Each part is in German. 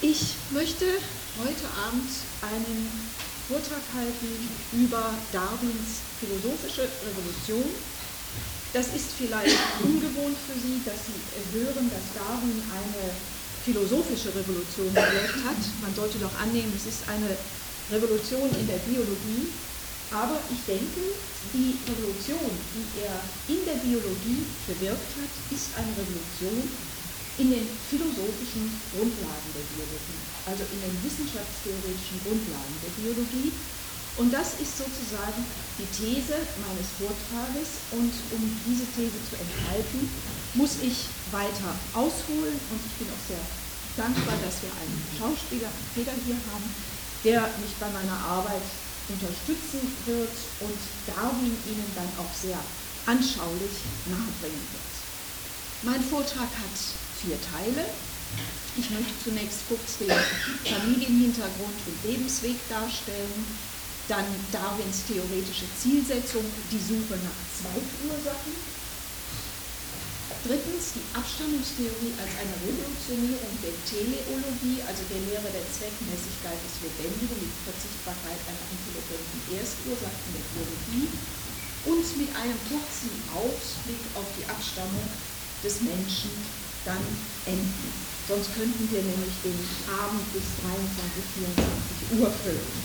Ich möchte heute Abend einen Vortrag halten über Darwins philosophische Revolution. Das ist vielleicht ungewohnt für Sie, dass Sie hören, dass Darwin eine philosophische Revolution bewirkt hat. Man sollte doch annehmen, es ist eine Revolution in der Biologie. Aber ich denke, die Revolution, die er in der Biologie bewirkt hat, ist eine Revolution in den philosophischen Grundlagen der Biologie, also in den wissenschaftstheoretischen Grundlagen der Biologie. Und das ist sozusagen die These meines Vortrages. Und um diese These zu entfalten, muss ich weiter ausholen. Und ich bin auch sehr dankbar, dass wir einen Schauspieler, Peter, hier haben, der mich bei meiner Arbeit unterstützen wird und Darwin Ihnen dann auch sehr anschaulich nahebringen wird. Mein Vortrag hat 4 Teile. Ich möchte zunächst kurz den Familienhintergrund und Lebensweg darstellen, dann Darwins theoretische Zielsetzung, die Suche nach Zweitursachen. Drittens die Abstammungstheorie als eine Revolutionierung der Teleologie, also der Lehre der Zweckmäßigkeit des Lebendigen, die Verzichtbarkeit einer intelligenten Erstursache in der Biologie und mit einem kurzen Ausblick auf die Abstammung des Menschen dann enden. Sonst könnten wir nämlich den Abend bis 23, 24 Uhr füllen.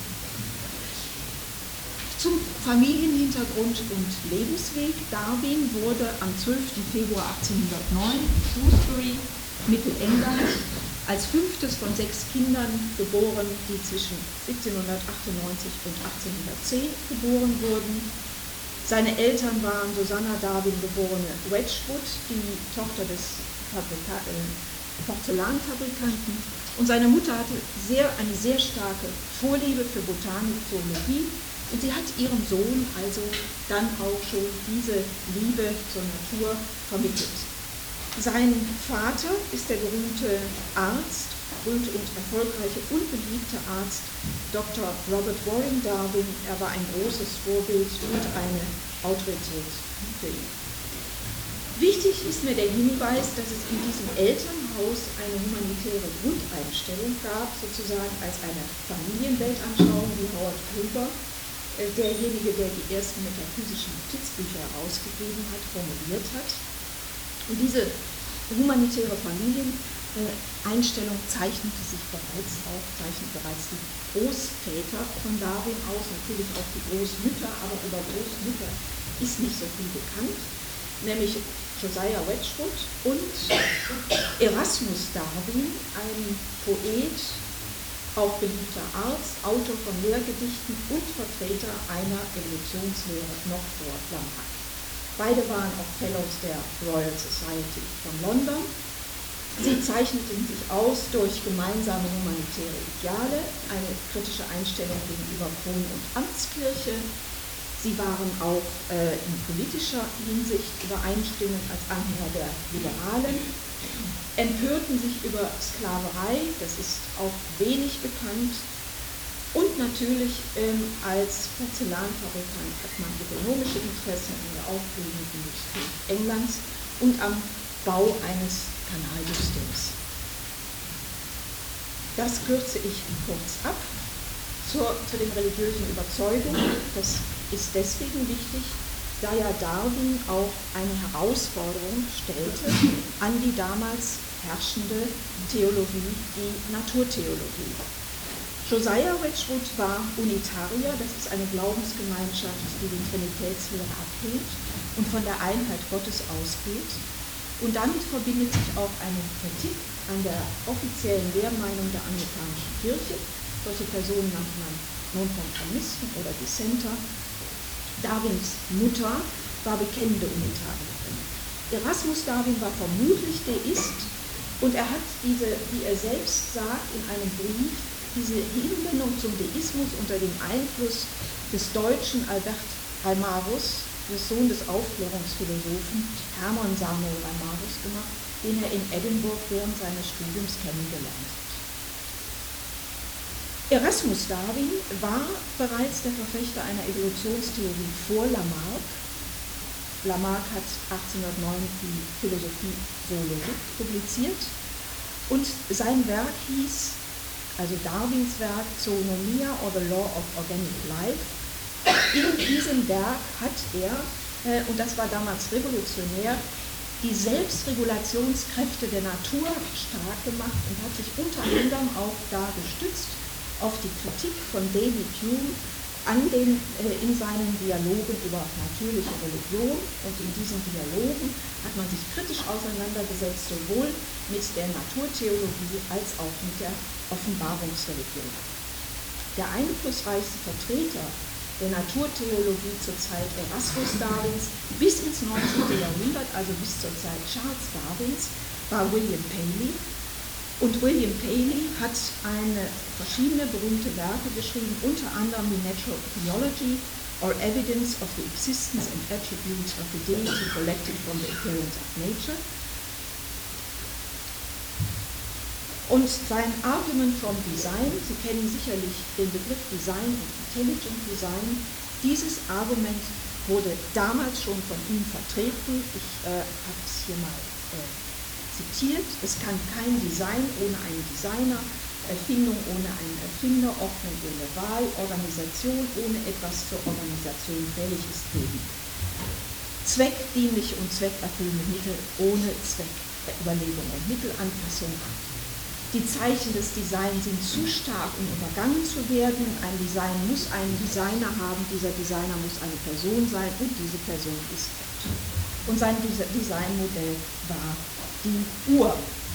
Zum Familienhintergrund und Lebensweg. Darwin wurde am 12. Februar 1809 in Shrewsbury, Mittelengland, als 5. von 6 Kindern geboren, die zwischen 1798 und 1810 geboren wurden. Seine Eltern waren Susanna Darwin, geborene Wedgwood, die Tochter des Porzellanfabrikanten, und seine Mutter hatte eine sehr starke Vorliebe für Botanik, Zoologie, und sie hat ihrem Sohn also dann auch schon diese Liebe zur Natur vermittelt. Sein Vater ist der berühmte Arzt, berühmte und erfolgreiche und beliebte Arzt Dr. Robert Warren Darwin. Er war ein großes Vorbild und eine Autorität für ihn. Wichtig ist mir der Hinweis, dass es in diesem Elternhaus eine humanitäre Grundeinstellung gab, sozusagen als eine Familienweltanschauung, wie Howard Cooper, derjenige, der die ersten metaphysischen Notizbücher herausgegeben hat, formuliert hat. Und diese humanitäre Familieneinstellung zeichnete bereits die Großväter von Darwin aus, natürlich auch die Großmütter, aber über Großmütter ist nicht so viel bekannt, nämlich Josiah Wedgwood und Erasmus Darwin, ein Poet, auch beliebter Arzt, Autor von Lehrgedichten und Vertreter einer Evolutionslehre noch vor Lamarck. Beide waren auch Fellows der Royal Society von London. Sie zeichneten sich aus durch gemeinsame humanitäre Ideale, eine kritische Einstellung gegenüber Kron- und Amtskirche. Sie waren auch in politischer Hinsicht übereinstimmend als Anhänger der Liberalen, empörten sich über Sklaverei, das ist auch wenig bekannt, und natürlich als Porzellanfabrikant hat man ökonomische Interessen an der aufblühenden Industrie Englands und am Bau eines Kanalsystems. Das kürze ich kurz ab. Zu den religiösen Überzeugungen, das ist deswegen wichtig, da ja Darwin auch eine Herausforderung stellte an die damals herrschende Theologie, die Naturtheologie. Josiah Wedgwood war Unitarier, das ist eine Glaubensgemeinschaft, die die Trinitätslehre ablehnt und von der Einheit Gottes ausgeht. Und damit verbindet sich auch eine Kritik an der offiziellen Lehrmeinung der anglikanischen Kirche. Solche Personen nannte man Nonkonformisten oder Dissenter. Darwins Mutter war bekennende Unitarierin. Erasmus Darwin war vermutlich Deist und er hat diese, wie er selbst sagt in einem Brief, diese Hinwendung zum Deismus unter dem Einfluss des deutschen Albert Reimarus, des Sohn des Aufklärungsphilosophen Hermann Samuel Reimarus, gemacht, den er in Edinburgh während seines Studiums kennengelernt hat. Erasmus Darwin war bereits der Verfechter einer Evolutionstheorie vor Lamarck. Lamarck hat 1809 die Philosophie Zoologik publiziert und sein Werk hieß also Darwins Werk Zoonomia or the Law of Organic Life. In diesem Werk hat er, und das war damals revolutionär, die Selbstregulationskräfte der Natur stark gemacht und hat sich unter anderem auch da gestützt auf die Kritik von David Hume in seinen Dialogen über natürliche Religion. Und in diesen Dialogen hat man sich kritisch auseinandergesetzt, sowohl mit der Naturtheologie als auch mit der Offenbarungsreligion. Der einflussreichste Vertreter der Naturtheologie zur Zeit Erasmus Darwins bis ins 19. Jahrhundert, also bis zur Zeit Charles Darwins, war William Paley. Und William Paley hat verschiedene berühmte Werke geschrieben, unter anderem die Natural Theology or Evidence of the Existence and Attributes of the Deity Collected from the Appearance of Nature. Und sein Argument from Design, Sie kennen sicherlich den Begriff Design und Intelligent Design, dieses Argument wurde damals schon von ihm vertreten. Ich habe es hier mal zitiert. Es kann kein Design ohne einen Designer, Erfindung ohne einen Erfinder, Ordnung ohne Wahl, Organisation ohne etwas zur Organisation Fähiges geben. Zweckdienliche und zweckerfüllende Mittel ohne Zwecküberlegung und Mittelanpassung. Die Zeichen des Designs sind zu stark, um übergangen zu werden. Ein Design muss einen Designer haben, dieser Designer muss eine Person sein und diese Person ist Gott. Und sein Designmodell war die Uhr.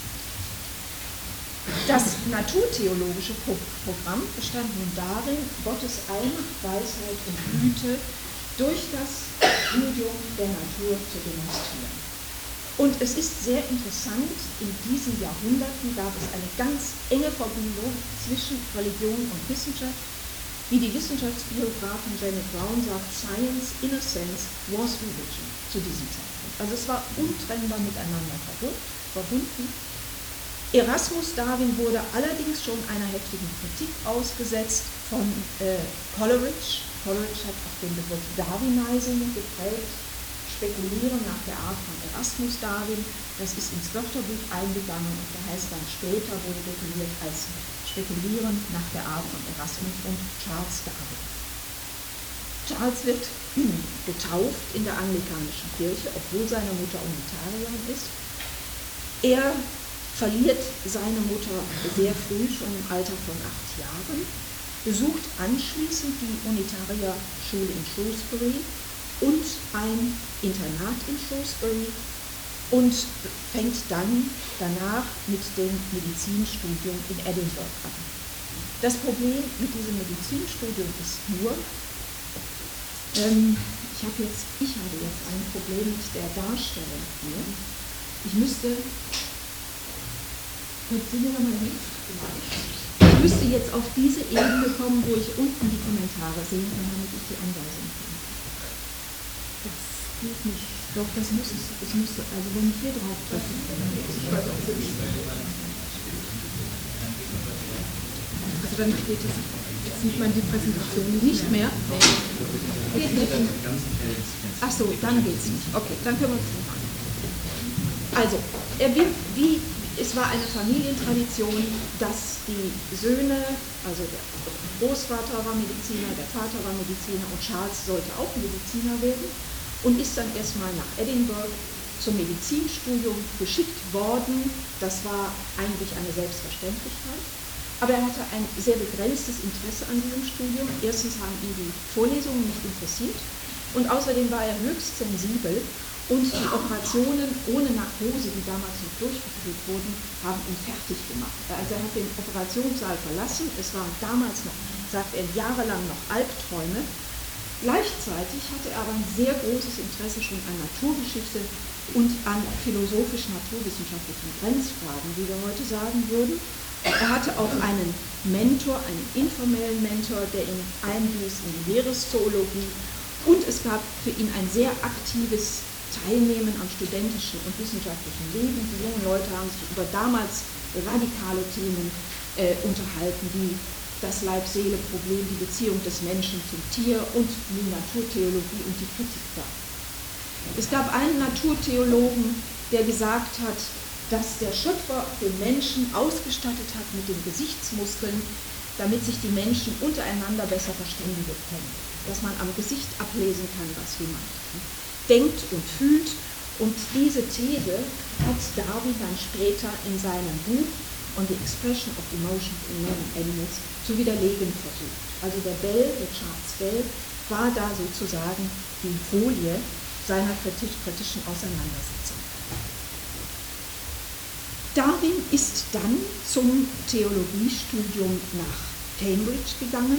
Das naturtheologische Programm bestand nun darin, Gottes Allmacht, Weisheit und Güte durch das Studium der Natur zu demonstrieren. Und es ist sehr interessant, in diesen Jahrhunderten gab es eine ganz enge Verbindung zwischen Religion und Wissenschaft. Wie die Wissenschaftsbiografin Janet Brown sagt, Science in a sense was religion zu diesem Zeitpunkt. Also es war untrennbar miteinander verbunden. Erasmus Darwin wurde allerdings schon einer heftigen Kritik ausgesetzt von Coleridge. Coleridge hat auch den Begriff Darwinizing geprägt. Spekulieren nach der Art von Erasmus Darwin, das ist ins Wörterbuch eingegangen und da heißt dann später, wurde definiert als Spekulieren nach der Art von Erasmus und Charles Darwin. Charles wird getauft in der anglikanischen Kirche, obwohl seine Mutter Unitarierin ist. Er verliert seine Mutter sehr früh, schon im Alter von 8 Jahren, besucht anschließend die Unitarierschule in Shrewsbury und ein Internat in Shrewsbury und fängt dann danach mit dem Medizinstudium in Edinburgh an. Das Problem mit diesem Medizinstudium ist nur, ich habe jetzt ein Problem mit der Darstellung hier. Ich müsste jetzt auf diese Ebene kommen, wo ich unten die Kommentare sehen kann, damit ich die Anweisung finde. Das geht nicht. Doch, das muss es. Es müsste, also wenn ich hier drauf drücke, also dann geht es. Jetzt sieht man die Präsentation nicht mehr. Geht nicht. Ach so, dann geht es nicht. Okay, dann können wir es nicht machen. Also, es war eine Familientradition, dass die Söhne, also der Großvater war Mediziner, der Vater war Mediziner und Charles sollte auch Mediziner werden und ist dann erstmal nach Edinburgh zum Medizinstudium geschickt worden. Das war eigentlich eine Selbstverständlichkeit. Aber er hatte ein sehr begrenztes Interesse an diesem Studium. Erstens haben ihn die Vorlesungen nicht interessiert und außerdem war er höchst sensibel. Und die Operationen ohne Narkose, die damals noch durchgeführt wurden, haben ihn fertig gemacht. Also er hat den Operationssaal verlassen. Es waren damals noch, sagt er, jahrelang noch Albträume. Gleichzeitig hatte er aber ein sehr großes Interesse schon an Naturgeschichte und an philosophisch-naturwissenschaftlichen Grenzfragen, wie wir heute sagen würden. Er hatte auch einen Mentor, einen informellen Mentor, der ihn einblies in die Meereszoologie. Und es gab für ihn ein sehr aktives Teilnehmen am studentischen und wissenschaftlichen Leben. Die jungen Leute haben sich über damals radikale Themen unterhalten, wie das Leib-Seele-Problem, die Beziehung des Menschen zum Tier und die Naturtheologie und die Kritik da. Es gab einen Naturtheologen, der gesagt hat, dass der Schöpfer den Menschen ausgestattet hat mit den Gesichtsmuskeln, damit sich die Menschen untereinander besser verständigen können. Dass man am Gesicht ablesen kann, was jemand denkt und fühlt. Und diese These hat Darwin dann später in seinem Buch On the Expression of Emotions in Men and Animals zu widerlegen versucht. Also der Charles Bell, war da sozusagen die Folie seiner kritischen Auseinandersetzung. Darwin ist dann zum Theologiestudium nach Cambridge gegangen.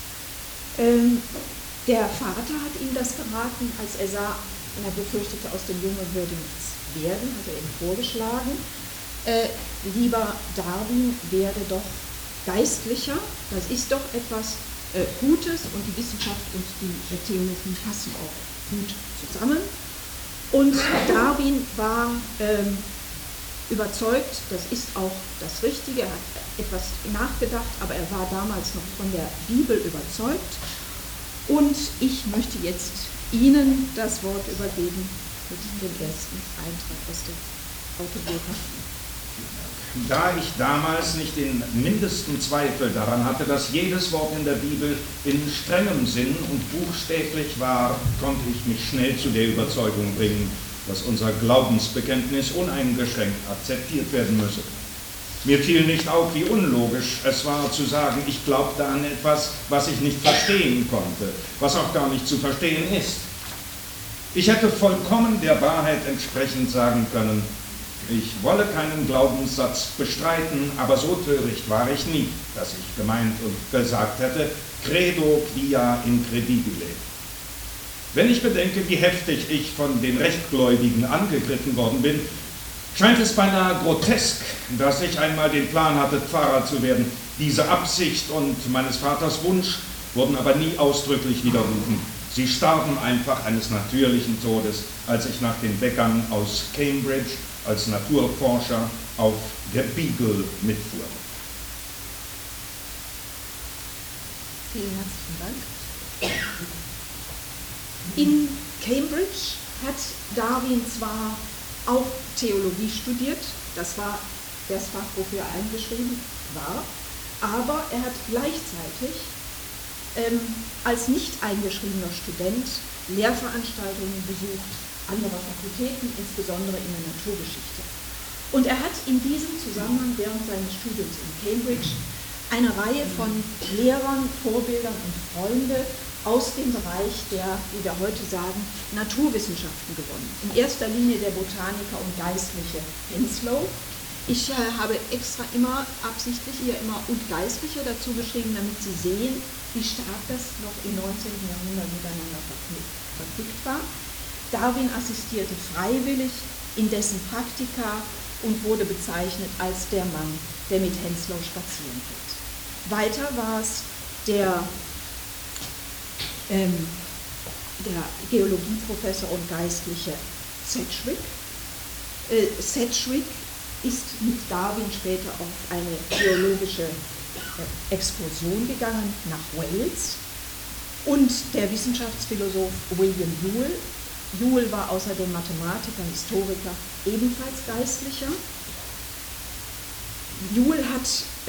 Der Vater hat ihm das geraten, als er sah, er befürchtete, aus dem Jungen würde nichts werden, hat er ihm vorgeschlagen, lieber Darwin, werde doch Geistlicher, das ist doch etwas Gutes und die Wissenschaft und die Theologie passen auch gut zusammen. Und Darwin war überzeugt, das ist auch das Richtige, er hat etwas nachgedacht, aber er war damals noch von der Bibel überzeugt. Und ich möchte jetzt Ihnen das Wort übergeben für den ersten Eintrag aus der Autobiografie. Da ich damals nicht den mindesten Zweifel daran hatte, dass jedes Wort in der Bibel in strengem Sinn und buchstäblich war, konnte ich mich schnell zu der Überzeugung bringen, dass unser Glaubensbekenntnis uneingeschränkt akzeptiert werden müsse. Mir fiel nicht auf, wie unlogisch es war zu sagen, ich glaubte an etwas, was ich nicht verstehen konnte, was auch gar nicht zu verstehen ist. Ich hätte vollkommen der Wahrheit entsprechend sagen können, ich wolle keinen Glaubenssatz bestreiten, aber so töricht war ich nie, dass ich gemeint und gesagt hätte, credo quia incredibile. Wenn ich bedenke, wie heftig ich von den Rechtgläubigen angegriffen worden bin, scheint es beinahe grotesk, dass ich einmal den Plan hatte, Pfarrer zu werden. Diese Absicht und meines Vaters Wunsch wurden aber nie ausdrücklich widerrufen. Sie starben einfach eines natürlichen Todes, als ich nach dem Weggang aus Cambridge als Naturforscher auf der Beagle mitfuhr. Vielen herzlichen Dank. In Cambridge hat Darwin zwar auch Theologie studiert, das war das Fach, wofür er eingeschrieben war, aber er hat gleichzeitig als nicht eingeschriebener Student Lehrveranstaltungen besucht, anderer Fakultäten, insbesondere in der Naturgeschichte. Und er hat in diesem Zusammenhang während seines Studiums in Cambridge eine Reihe von Lehrern, Vorbildern und Freunde aus dem Bereich der, wie wir heute sagen, Naturwissenschaften gewonnen. In erster Linie der Botaniker und Geistliche Henslow. Ich habe extra immer absichtlich hier immer und Geistliche dazu geschrieben, damit Sie sehen, wie stark das noch im 19. Jahrhundert miteinander verquickt war. Darwin assistierte freiwillig in dessen Praktika und wurde bezeichnet als der Mann, der mit Henslow spazieren geht. Weiter war es der Geologieprofessor und Geistliche Sedgwick. Sedgwick ist mit Darwin später auf eine geologische Exkursion gegangen nach Wales. Und der Wissenschaftsphilosoph William Whewell. Whewell war außerdem Mathematiker, Historiker, ebenfalls Geistlicher. Whewell hat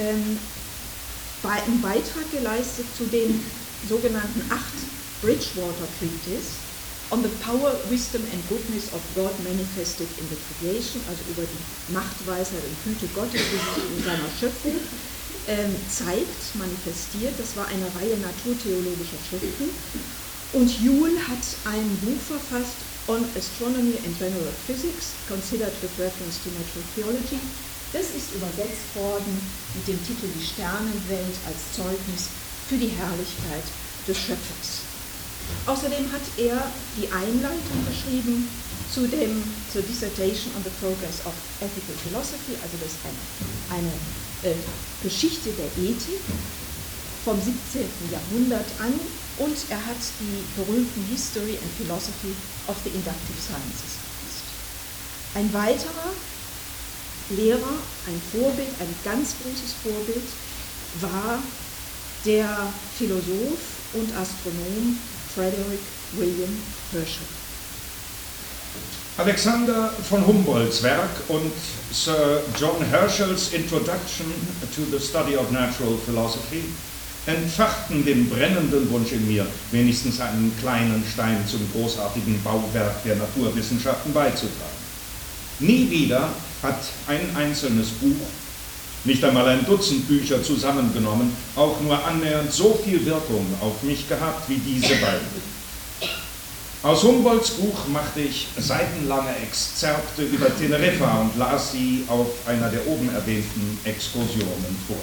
einen Beitrag geleistet zu den sogenannten 8 Bridgewater Treatises on the power, wisdom and goodness of God manifested in the creation, also über die Macht, Weisheit und Güte Gottes in seiner Schöpfung, zeigt, manifestiert. Das war eine Reihe naturtheologischer Schriften. Und Whewell hat ein Buch verfasst, On Astronomy and General Physics, considered with reference to natural theology. Das ist übersetzt worden mit dem Titel Die Sternenwelt als Zeugnis für die Herrlichkeit des Schöpfers. Außerdem hat er die Einleitung geschrieben zur Dissertation on the Progress of Ethical Philosophy, also das ist eine Geschichte der Ethik vom 17. Jahrhundert an, und er hat die berühmten History and Philosophy of the Inductive Sciences verfasst. Ein weiterer Lehrer, ein Vorbild, ein ganz großes Vorbild, war der Philosoph und Astronom Frederick William Herschel. Alexander von Humboldts Werk und Sir John Herschel's Introduction to the Study of Natural Philosophy entfachten den brennenden Wunsch in mir, wenigstens einen kleinen Stein zum großartigen Bauwerk der Naturwissenschaften beizutragen. Nie wieder hat ein einzelnes Buch, nicht einmal ein Dutzend Bücher zusammengenommen, auch nur annähernd so viel Wirkung auf mich gehabt wie diese beiden. Aus Humboldts Buch machte ich seitenlange Exzerpte über Teneriffa und las sie auf einer der oben erwähnten Exkursionen vor.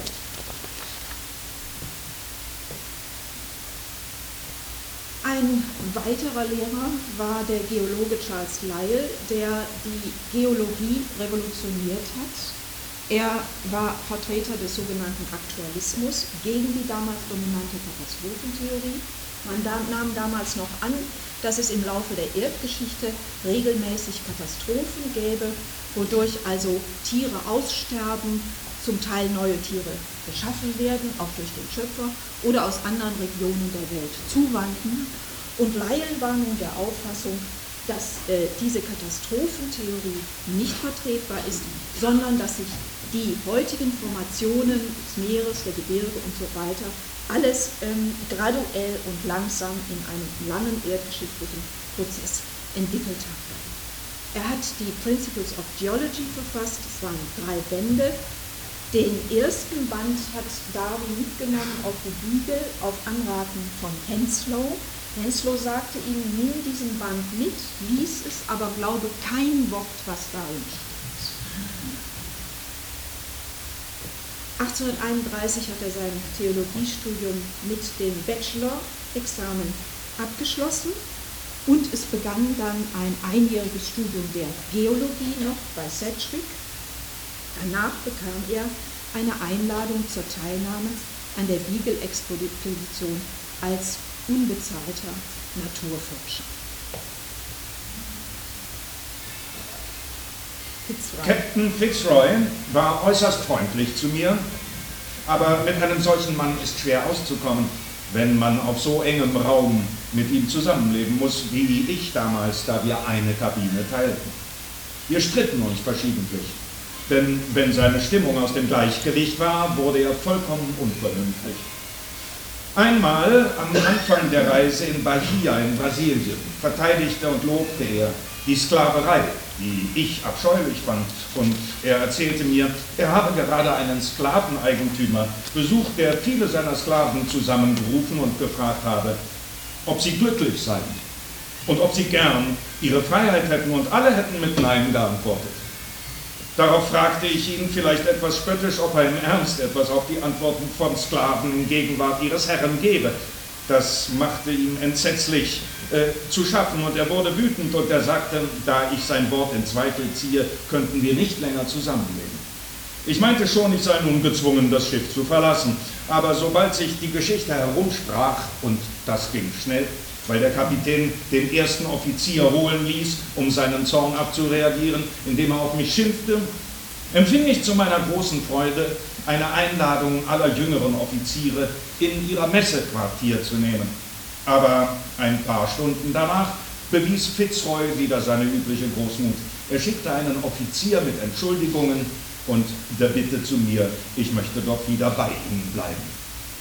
Ein weiterer Lehrer war der Geologe Charles Lyell, der die Geologie revolutioniert hat. Er war Vertreter des sogenannten Aktualismus gegen die damals dominante Katastrophentheorie. Man nahm damals noch an, dass es im Laufe der Erdgeschichte regelmäßig Katastrophen gäbe, wodurch also Tiere aussterben, zum Teil neue Tiere geschaffen werden, auch durch den Schöpfer, oder aus anderen Regionen der Welt zuwandern. Und Lyell war nun der Auffassung, dass diese Katastrophentheorie nicht vertretbar ist, sondern dass sich die heutigen Formationen des Meeres, der Gebirge und so weiter alles graduell und langsam in einem langen erdgeschichtlichen Prozess entwickelt hat. Er hat die Principles of Geology verfasst, es waren 3 Bände. Den ersten Band hat Darwin mitgenommen auf die Beagle auf Anraten von Henslow. Henslow sagte ihm, nimm diesen Band mit, lies es, aber glaube kein Wort, was darin steht. 1831 hat er sein Theologiestudium mit dem Bachelor-Examen abgeschlossen und es begann dann ein einjähriges Studium der Geologie noch bei Sedgwick. Danach bekam er eine Einladung zur Teilnahme an der Beagle-Expedition als unbezahlter Naturforscher. Captain Fitzroy war äußerst freundlich zu mir, aber mit einem solchen Mann ist schwer auszukommen, wenn man auf so engem Raum mit ihm zusammenleben muss, wie ich damals, da wir eine Kabine teilten. Wir stritten uns verschiedentlich, denn wenn seine Stimmung aus dem Gleichgewicht war, wurde er vollkommen unvernünftig. Einmal am Anfang der Reise in Bahia in Brasilien verteidigte und lobte er die Sklaverei, die ich abscheulich fand, und er erzählte mir, er habe gerade einen Sklaveneigentümer besucht, der viele seiner Sklaven zusammengerufen und gefragt habe, ob sie glücklich seien und ob sie gern ihre Freiheit hätten, und alle hätten mit Nein geantwortet. Darauf fragte ich ihn vielleicht etwas spöttisch, ob er im Ernst etwas auf die Antworten von Sklaven in Gegenwart ihres Herren gebe. Das machte ihm entsetzlich zu schaffen, und er wurde wütend, und er sagte, da ich sein Wort in Zweifel ziehe, könnten wir nicht länger zusammenleben. Ich meinte schon, ich sei nun gezwungen, das Schiff zu verlassen, aber sobald sich die Geschichte herumsprach, und das ging schnell, weil der Kapitän den ersten Offizier holen ließ, um seinen Zorn abzureagieren, indem er auf mich schimpfte, empfing ich zu meiner großen Freude eine Einladung aller jüngeren Offiziere in ihrer Messequartier zu nehmen. Aber ein paar Stunden danach bewies Fitzroy wieder seine übliche Großmut. Er schickte einen Offizier mit Entschuldigungen und der Bitte zu mir, ich möchte doch wieder bei ihm bleiben.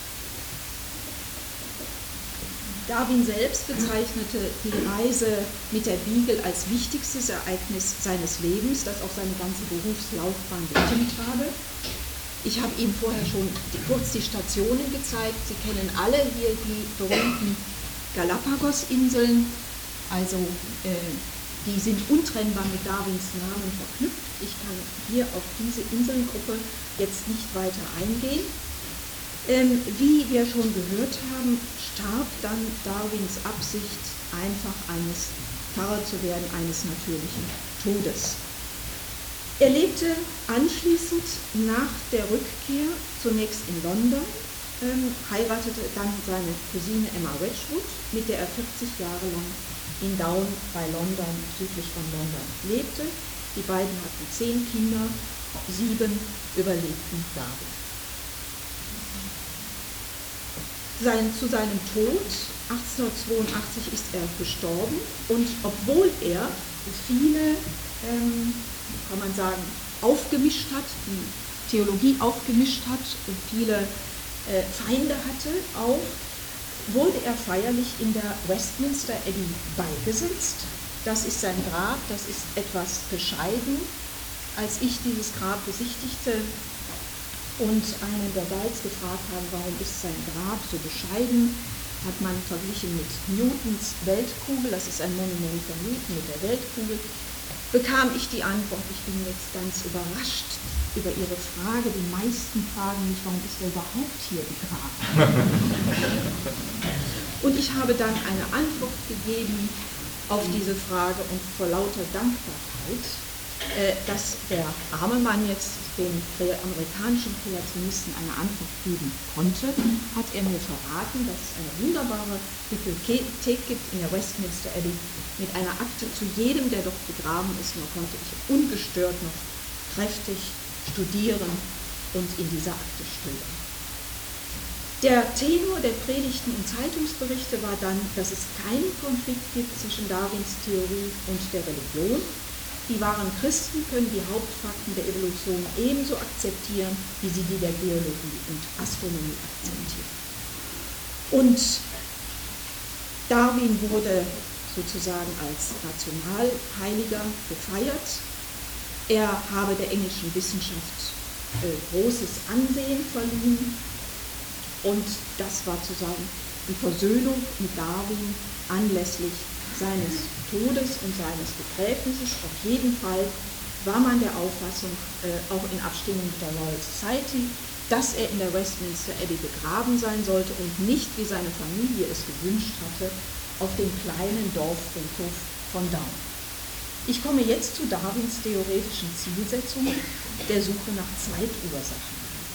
Darwin selbst bezeichnete die Reise mit der Beagle als wichtigstes Ereignis seines Lebens, das auch seine ganze Berufslaufbahn bestimmt habe. Ich habe ihm vorher schon kurz die Stationen gezeigt. Sie kennen alle hier die berühmten Galapagos-Inseln, also die sind untrennbar mit Darwins Namen verknüpft. Ich kann hier auf diese Inselgruppe jetzt nicht weiter eingehen. Wie wir schon gehört haben, starb dann Darwins Absicht, einfach Pfarrer zu werden eines natürlichen Todes. Er lebte anschließend nach der Rückkehr zunächst in London, heiratete dann seine Cousine Emma Wedgwood, mit der er 40 Jahre lang in Down bei London, südlich von London, lebte. Die beiden hatten 10 Kinder, 7 überlebten Darwin. Zu seinem Tod 1882 ist er gestorben, und obwohl er viele, kann man sagen, aufgemischt hat, die Theologie aufgemischt hat und viele Feinde hatte auch, wurde er feierlich in der Westminster Abbey beigesetzt. Das ist sein Grab, das ist etwas bescheiden. Als ich dieses Grab besichtigte und einen der Guides gefragt habe, warum ist sein Grab so bescheiden, hat man verglichen mit Newtons Weltkugel, das ist ein Monument von Newton mit der Weltkugel, bekam ich die Antwort, ich bin jetzt ganz überrascht über Ihre Frage. Die meisten fragen mich, warum ist er überhaupt hier begraben? Und ich habe dann eine Antwort gegeben auf diese Frage und vor lauter Dankbarkeit, dass der arme Mann jetzt den amerikanischen Kreationisten eine Antwort geben konnte, hat er mir verraten, dass es eine wunderbare Bibliothek gibt in der Westminster Abbey mit einer Akte zu jedem, der dort begraben ist. Und da konnte ich ungestört noch kräftig studieren und in dieser Akte stöbern. Der Tenor der Predigten und Zeitungsberichte war dann, dass es keinen Konflikt gibt zwischen Darwins Theorie und der Religion. Die wahren Christen können die Hauptfakten der Evolution ebenso akzeptieren, wie sie die der Geologie und Astronomie akzeptieren. Und Darwin wurde sozusagen als Nationalheiliger gefeiert. Er habe der englischen Wissenschaft großes Ansehen verliehen. Und das war sozusagen die Versöhnung mit Darwin anlässlich seines Todes und seines Begräbnisses. Auf jeden Fall war man der Auffassung, auch in Abstimmung mit der Royal Society, dass er in der Westminster Abbey begraben sein sollte und nicht, wie seine Familie es gewünscht hatte, auf dem kleinen Dorffriedhof von Down. Ich komme jetzt zu Darwins theoretischen Zielsetzung der Suche nach Zeitursachen.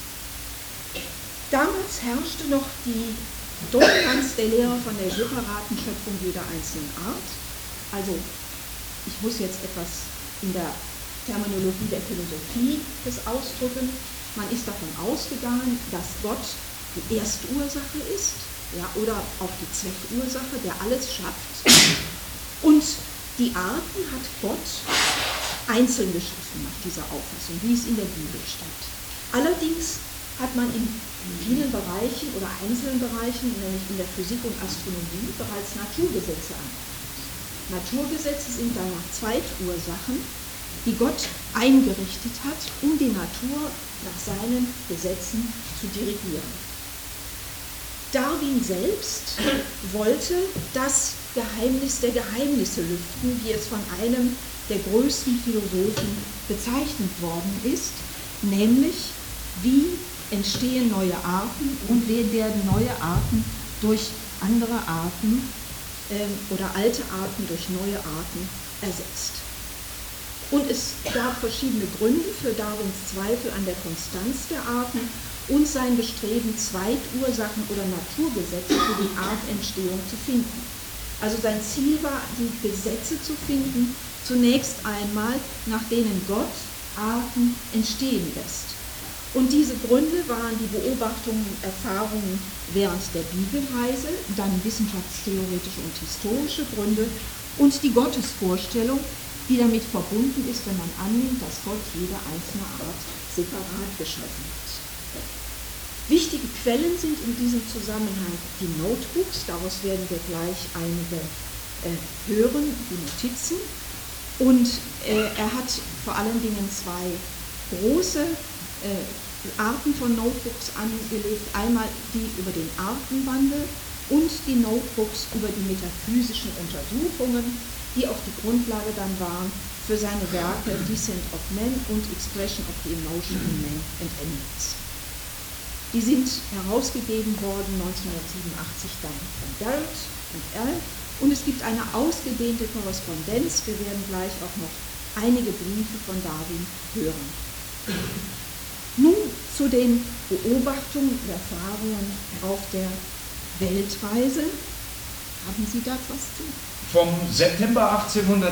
Damals herrschte noch die Dominanz der Lehre von der separaten Schöpfung jeder einzelnen Art. Also, ich muss jetzt etwas in der Terminologie der Philosophie ausdrücken. Man ist davon ausgegangen, dass Gott die Erstursache ist, ja, oder auch die Zweckursache, der alles schafft. Und die Arten hat Gott einzeln geschaffen nach dieser Auffassung, wie es in der Bibel steht. Allerdings hat man in vielen Bereichen oder einzelnen Bereichen, nämlich in der Physik und Astronomie, bereits Naturgesetze angewandt. Naturgesetze sind danach Zweitursachen, die Gott eingerichtet hat, um die Natur nach seinen Gesetzen zu dirigieren. Darwin selbst wollte das Geheimnis der Geheimnisse lüften, wie es von einem der größten Philosophen bezeichnet worden ist, nämlich wie entstehen neue Arten und werden neue Arten durch andere Arten oder alte Arten durch neue Arten ersetzt. Und es gab verschiedene Gründe für Darwins Zweifel an der Konstanz der Arten und sein Bestreben, Zweitursachen oder Naturgesetze für die Artentstehung zu finden. Also sein Ziel war, die Gesetze zu finden, zunächst einmal, nach denen Gott Arten entstehen lässt. Und diese Gründe waren die Beobachtungen und Erfahrungen während der Bibelreise, dann wissenschaftstheoretische und historische Gründe und die Gottesvorstellung, die damit verbunden ist, wenn man annimmt, dass Gott jede einzelne Art separat geschaffen hat. Wichtige Quellen sind in diesem Zusammenhang die Notebooks, daraus werden wir gleich einige hören, die Notizen. Und er hat vor allen Dingen zwei große Arten von Notebooks angelegt, einmal die über den Artenwandel und die Notebooks über die metaphysischen Untersuchungen, die auch die Grundlage dann waren für seine Werke Descent of Man und Expression of the Emotion in Man and Animals. Die sind herausgegeben worden 1987 dann von Garrett und Allen und es gibt eine ausgedehnte Korrespondenz, wir werden gleich auch noch einige Briefe von Darwin hören. Nun zu den Beobachtungen und Erfahrungen auf der Weltreise. Haben Sie da was zu? Vom September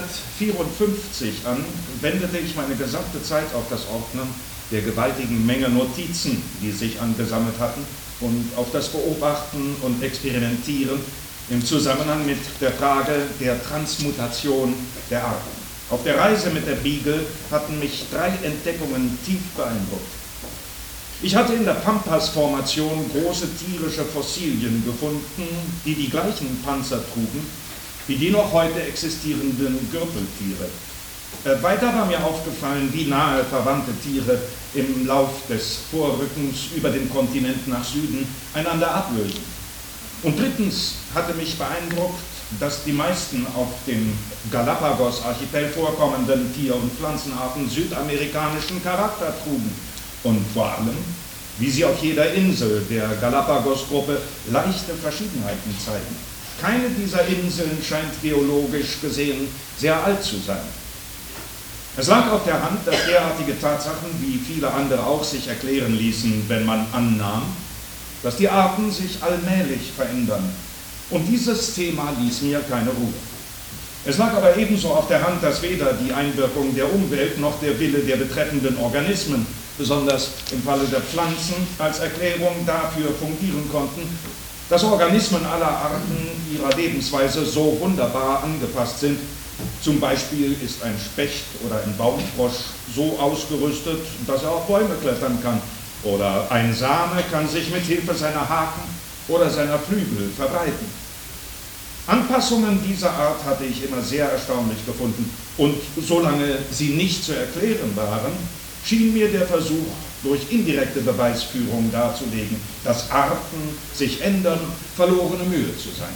1854 an wendete ich meine gesamte Zeit auf das Ordnen der gewaltigen Menge Notizen, die sich angesammelt hatten, und auf das Beobachten und Experimentieren im Zusammenhang mit der Frage der Transmutation der Arten. Auf der Reise mit der Beagle hatten mich 3 Entdeckungen tief beeindruckt. Ich hatte in der Pampas-Formation große tierische Fossilien gefunden, die die gleichen Panzer trugen wie die noch heute existierenden Gürteltiere. Weiter war mir aufgefallen, wie nahe verwandte Tiere im Lauf des Vorrückens über den Kontinent nach Süden einander ablösen. Und drittens hatte mich beeindruckt, dass die meisten auf dem Galapagos-Archipel vorkommenden Tier- und Pflanzenarten südamerikanischen Charakter trugen und vor allem, wie sie auf jeder Insel der Galapagos-Gruppe leichte Verschiedenheiten zeigen. Keine dieser Inseln scheint geologisch gesehen sehr alt zu sein. Es lag auf der Hand, dass derartige Tatsachen, wie viele andere auch, sich erklären ließen, wenn man annahm, dass die Arten sich allmählich verändern. Und dieses Thema ließ mir keine Ruhe. Es lag aber ebenso auf der Hand, dass weder die Einwirkung der Umwelt noch der Wille der betreffenden Organismen, besonders im Falle der Pflanzen, als Erklärung dafür fungieren konnten, dass Organismen aller Arten ihrer Lebensweise so wunderbar angepasst sind. Zum Beispiel ist ein Specht oder ein Baumfrosch so ausgerüstet, dass er auf Bäume klettern kann. Oder ein Same kann sich mit Hilfe seiner Haken oder seiner Flügel verbreiten. Anpassungen dieser Art hatte ich immer sehr erstaunlich gefunden. Und solange sie nicht zu erklären waren, schien mir der Versuch, durch indirekte Beweisführung darzulegen, dass Arten sich ändern, verlorene Mühe zu sein.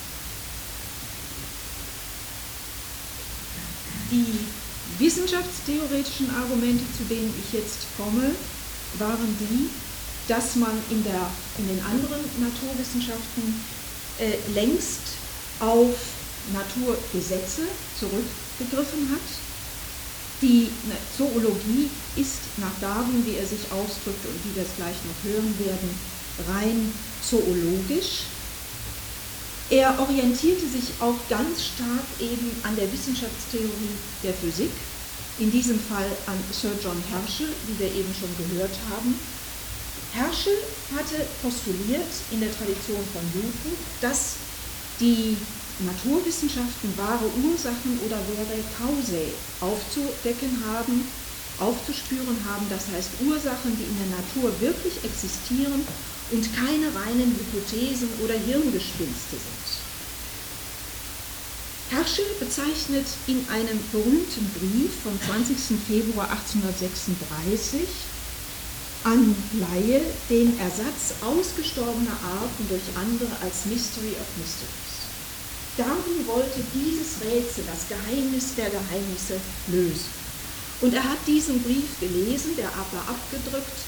Die wissenschaftstheoretischen Argumente, zu denen ich jetzt komme, waren die, dass man in den anderen Naturwissenschaften längst auf Naturgesetze zurückgegriffen hat. Die Zoologie ist nach Darwin, wie er sich ausdrückt und wie wir es gleich noch hören werden, rein zoologisch. Er orientierte sich auch ganz stark eben an der Wissenschaftstheorie der Physik, in diesem Fall an Sir John Herschel, wie wir eben schon gehört haben. Herschel hatte postuliert in der Tradition von Newton, dass die Naturwissenschaften wahre Ursachen oder vere causae aufzudecken haben, aufzuspüren haben, das heißt Ursachen, die in der Natur wirklich existieren und keine reinen Hypothesen oder Hirngespinste sind. Herschel bezeichnet in einem berühmten Brief vom 20. Februar 1836 an Lyell den Ersatz ausgestorbener Arten durch andere als Mystery of Mysteries. Darwin wollte dieses Rätsel, das Geheimnis der Geheimnisse, lösen. Und er hat diesen Brief gelesen, der war abgedrückt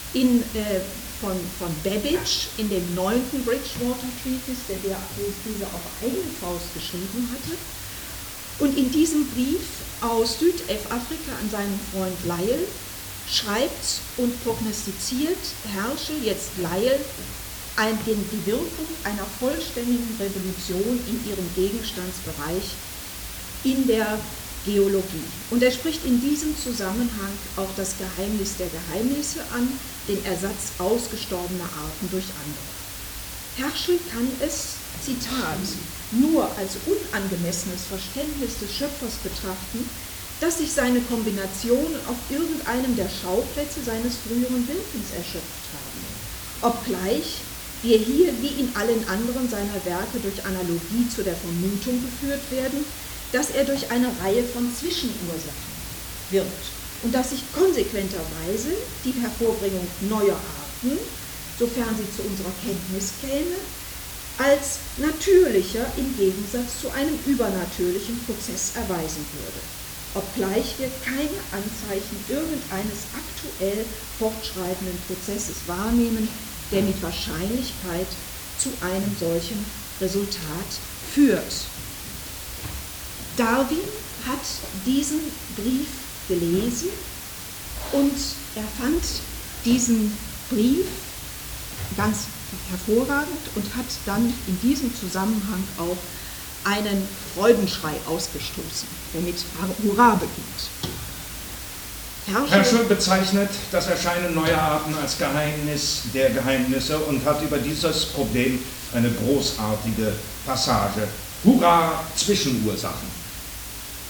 von Babbage in dem 9. Bridgewater Treatise, der diese auf eigene Faust geschrieben hatte. Und in diesem Brief aus Südafrika an seinen Freund Lyell schreibt und prognostiziert Herschel jetzt Lyell die Wirkung einer vollständigen Revolution in ihrem Gegenstandsbereich in der Geologie. Und er spricht in diesem Zusammenhang auch das Geheimnis der Geheimnisse an, den Ersatz ausgestorbener Arten durch andere. Herschel kann es, Zitat, nur als unangemessenes Verständnis des Schöpfers betrachten, dass sich seine Kombinationen auf irgendeinem der Schauplätze seines früheren Wirkens erschöpft haben, obgleich wir hier wie in allen anderen seiner Werke durch Analogie zu der Vermutung geführt werden, dass er durch eine Reihe von Zwischenursachen wirkt und dass sich konsequenterweise die Hervorbringung neuer Arten, sofern sie zu unserer Kenntnis käme, als natürlicher im Gegensatz zu einem übernatürlichen Prozess erweisen würde, obgleich wir keine Anzeichen irgendeines aktuell fortschreitenden Prozesses wahrnehmen, der mit Wahrscheinlichkeit zu einem solchen Resultat führt. Darwin hat diesen Brief gelesen und er fand diesen Brief ganz hervorragend und hat dann in diesem Zusammenhang auch einen Freudenschrei ausgestoßen, der mit Hurra beginnt. Herschel bezeichnet das Erscheinen neuer Arten als Geheimnis der Geheimnisse und hat über dieses Problem eine großartige Passage. Hurra, Zwischenursachen.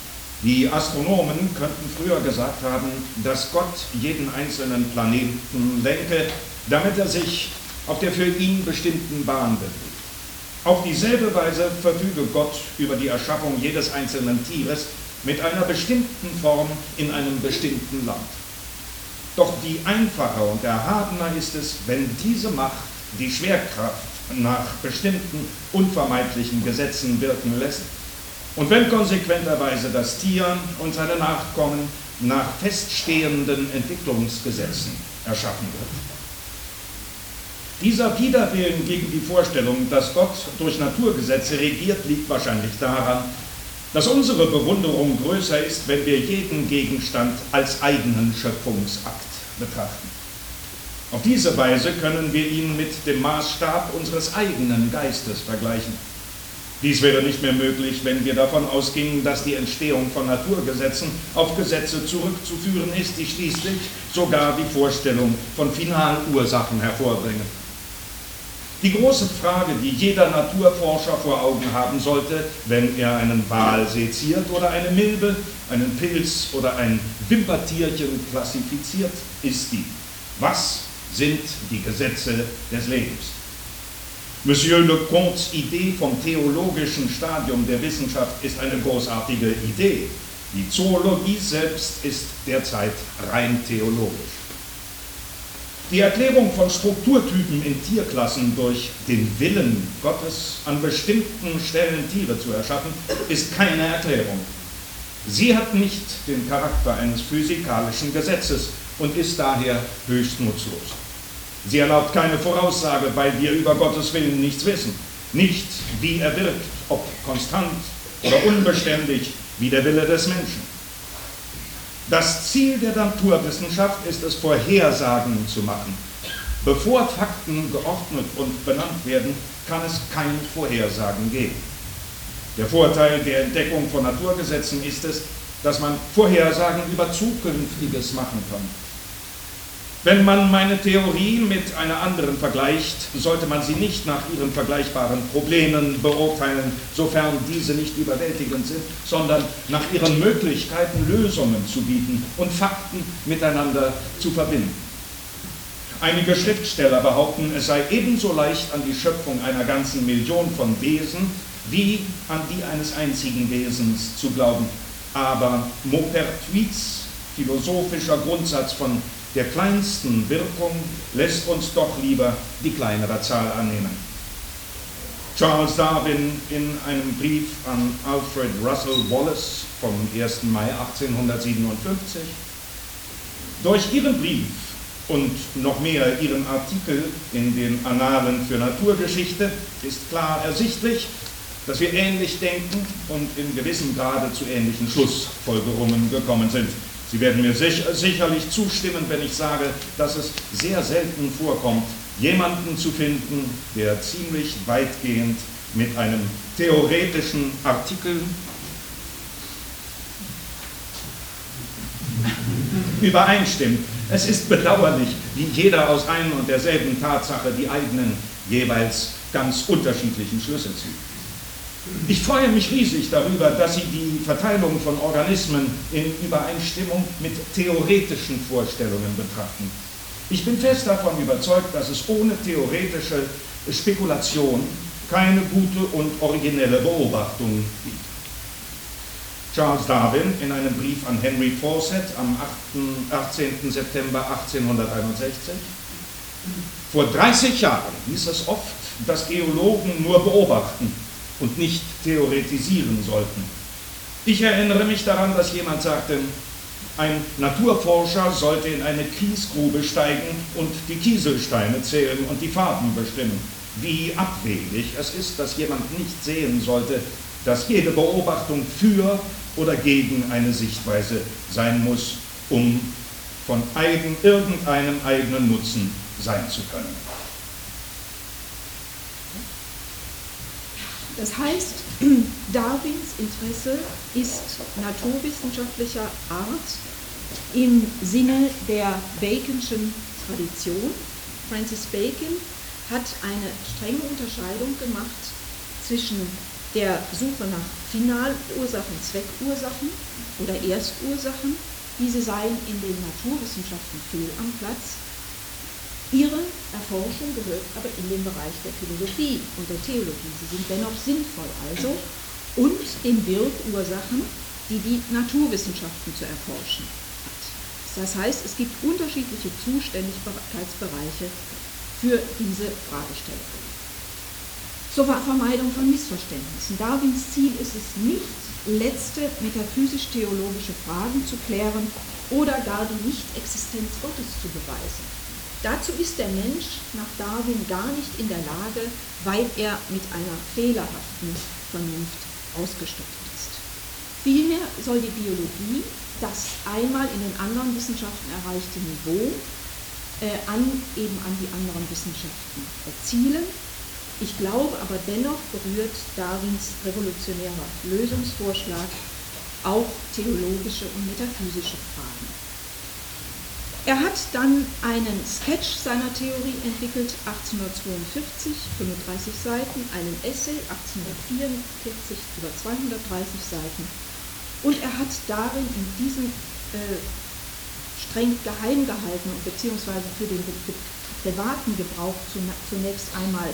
Die Astronomen könnten früher gesagt haben, dass Gott jeden einzelnen Planeten lenke, damit er sich auf der für ihn bestimmten Bahn bewegt. Auf dieselbe Weise verfüge Gott über die Erschaffung jedes einzelnen Tieres mit einer bestimmten Form in einem bestimmten Land. Doch wie einfacher und erhabener ist es, wenn diese Macht die Schwerkraft nach bestimmten unvermeidlichen Gesetzen wirken lässt und wenn konsequenterweise das Tier und seine Nachkommen nach feststehenden Entwicklungsgesetzen erschaffen wird. Dieser Widerwillen gegen die Vorstellung, dass Gott durch Naturgesetze regiert, liegt wahrscheinlich daran, dass unsere Bewunderung größer ist, wenn wir jeden Gegenstand als eigenen Schöpfungsakt betrachten. Auf diese Weise können wir ihn mit dem Maßstab unseres eigenen Geistes vergleichen. Dies wäre nicht mehr möglich, wenn wir davon ausgingen, dass die Entstehung von Naturgesetzen auf Gesetze zurückzuführen ist, die schließlich sogar die Vorstellung von Finalursachen hervorbringen. Die große Frage, die jeder Naturforscher vor Augen haben sollte, wenn er einen Wal seziert oder eine Milbe, einen Pilz oder ein Wimpertierchen klassifiziert, ist die: Was sind die Gesetze des Lebens? Monsieur Lecontes Idee vom theologischen Stadium der Wissenschaft ist eine großartige Idee. Die Zoologie selbst ist derzeit rein theologisch. Die Erklärung von Strukturtypen in Tierklassen durch den Willen Gottes, an bestimmten Stellen Tiere zu erschaffen, ist keine Erklärung. Sie hat nicht den Charakter eines physikalischen Gesetzes und ist daher höchst nutzlos. Sie erlaubt keine Voraussage, weil wir über Gottes Willen nichts wissen. Nicht, wie er wirkt, ob konstant oder unbeständig, wie der Wille des Menschen. Das Ziel der Naturwissenschaft ist es, Vorhersagen zu machen. Bevor Fakten geordnet und benannt werden, kann es keine Vorhersagen geben. Der Vorteil der Entdeckung von Naturgesetzen ist es, dass man Vorhersagen über Zukünftiges machen kann. Wenn man meine Theorie mit einer anderen vergleicht, sollte man sie nicht nach ihren vergleichbaren Problemen beurteilen, sofern diese nicht überwältigend sind, sondern nach ihren Möglichkeiten, Lösungen zu bieten und Fakten miteinander zu verbinden. Einige Schriftsteller behaupten, es sei ebenso leicht, an die Schöpfung einer ganzen Million von Wesen wie an die eines einzigen Wesens zu glauben. Aber Maupertuis philosophischer Grundsatz von der kleinsten Wirkung lässt uns doch lieber die kleinere Zahl annehmen. Charles Darwin in einem Brief an Alfred Russel Wallace vom 1. Mai 1857: Durch Ihren Brief und noch mehr Ihren Artikel in den Annalen für Naturgeschichte ist klar ersichtlich, dass wir ähnlich denken und in gewissem Grade zu ähnlichen Schlussfolgerungen gekommen sind. Sie werden mir sicherlich zustimmen, wenn ich sage, dass es sehr selten vorkommt, jemanden zu finden, der ziemlich weitgehend mit einem theoretischen Artikel übereinstimmt. Es ist bedauerlich, wie jeder aus einer und derselben Tatsache die eigenen, jeweils ganz unterschiedlichen Schlüsse zieht. Ich freue mich riesig darüber, dass Sie die Verteilung von Organismen in Übereinstimmung mit theoretischen Vorstellungen betrachten. Ich bin fest davon überzeugt, dass es ohne theoretische Spekulation keine gute und originelle Beobachtung gibt. Charles Darwin in einem Brief an Henry Fawcett am 18. September 1861: Vor 30 Jahren hieß es oft, dass Geologen nur beobachten und nicht theoretisieren sollten. Ich erinnere mich daran, dass jemand sagte, ein Naturforscher sollte in eine Kiesgrube steigen und die Kieselsteine zählen und die Farben bestimmen. Wie abwegig es ist, dass jemand nicht sehen sollte, dass jede Beobachtung für oder gegen eine Sichtweise sein muss, um von irgendeinem eigenen Nutzen sein zu können. Das heißt, Darwins Interesse ist naturwissenschaftlicher Art im Sinne der Baconschen Tradition. Francis Bacon hat eine strenge Unterscheidung gemacht zwischen der Suche nach Finalursachen, Zweckursachen oder Erstursachen. Diese seien in den Naturwissenschaften fehl am Platz. Ihre Erforschung gehört aber in den Bereich der Philosophie und der Theologie. Sie sind dennoch sinnvoll also und in Wirkursachen, die die Naturwissenschaften zu erforschen hat. Das heißt, es gibt unterschiedliche Zuständigkeitsbereiche für diese Fragestellung. Zur Vermeidung von Missverständnissen. Darwins Ziel ist es nicht, letzte metaphysisch-theologische Fragen zu klären oder gar die Nichtexistenz Gottes zu beweisen. Dazu ist der Mensch nach Darwin gar nicht in der Lage, weil er mit einer fehlerhaften Vernunft ausgestattet ist. Vielmehr soll die Biologie das einmal in den anderen Wissenschaften erreichte Niveau an die anderen Wissenschaften erzielen. Ich glaube aber dennoch berührt Darwins revolutionärer Lösungsvorschlag auch theologische und metaphysische Fragen. Er hat dann einen Sketch seiner Theorie entwickelt, 1842, 35 Seiten, einen Essay, 1844, über 230 Seiten. Und er hat darin in diesem streng geheim gehaltenen beziehungsweise für den privaten Gebrauch zunächst einmal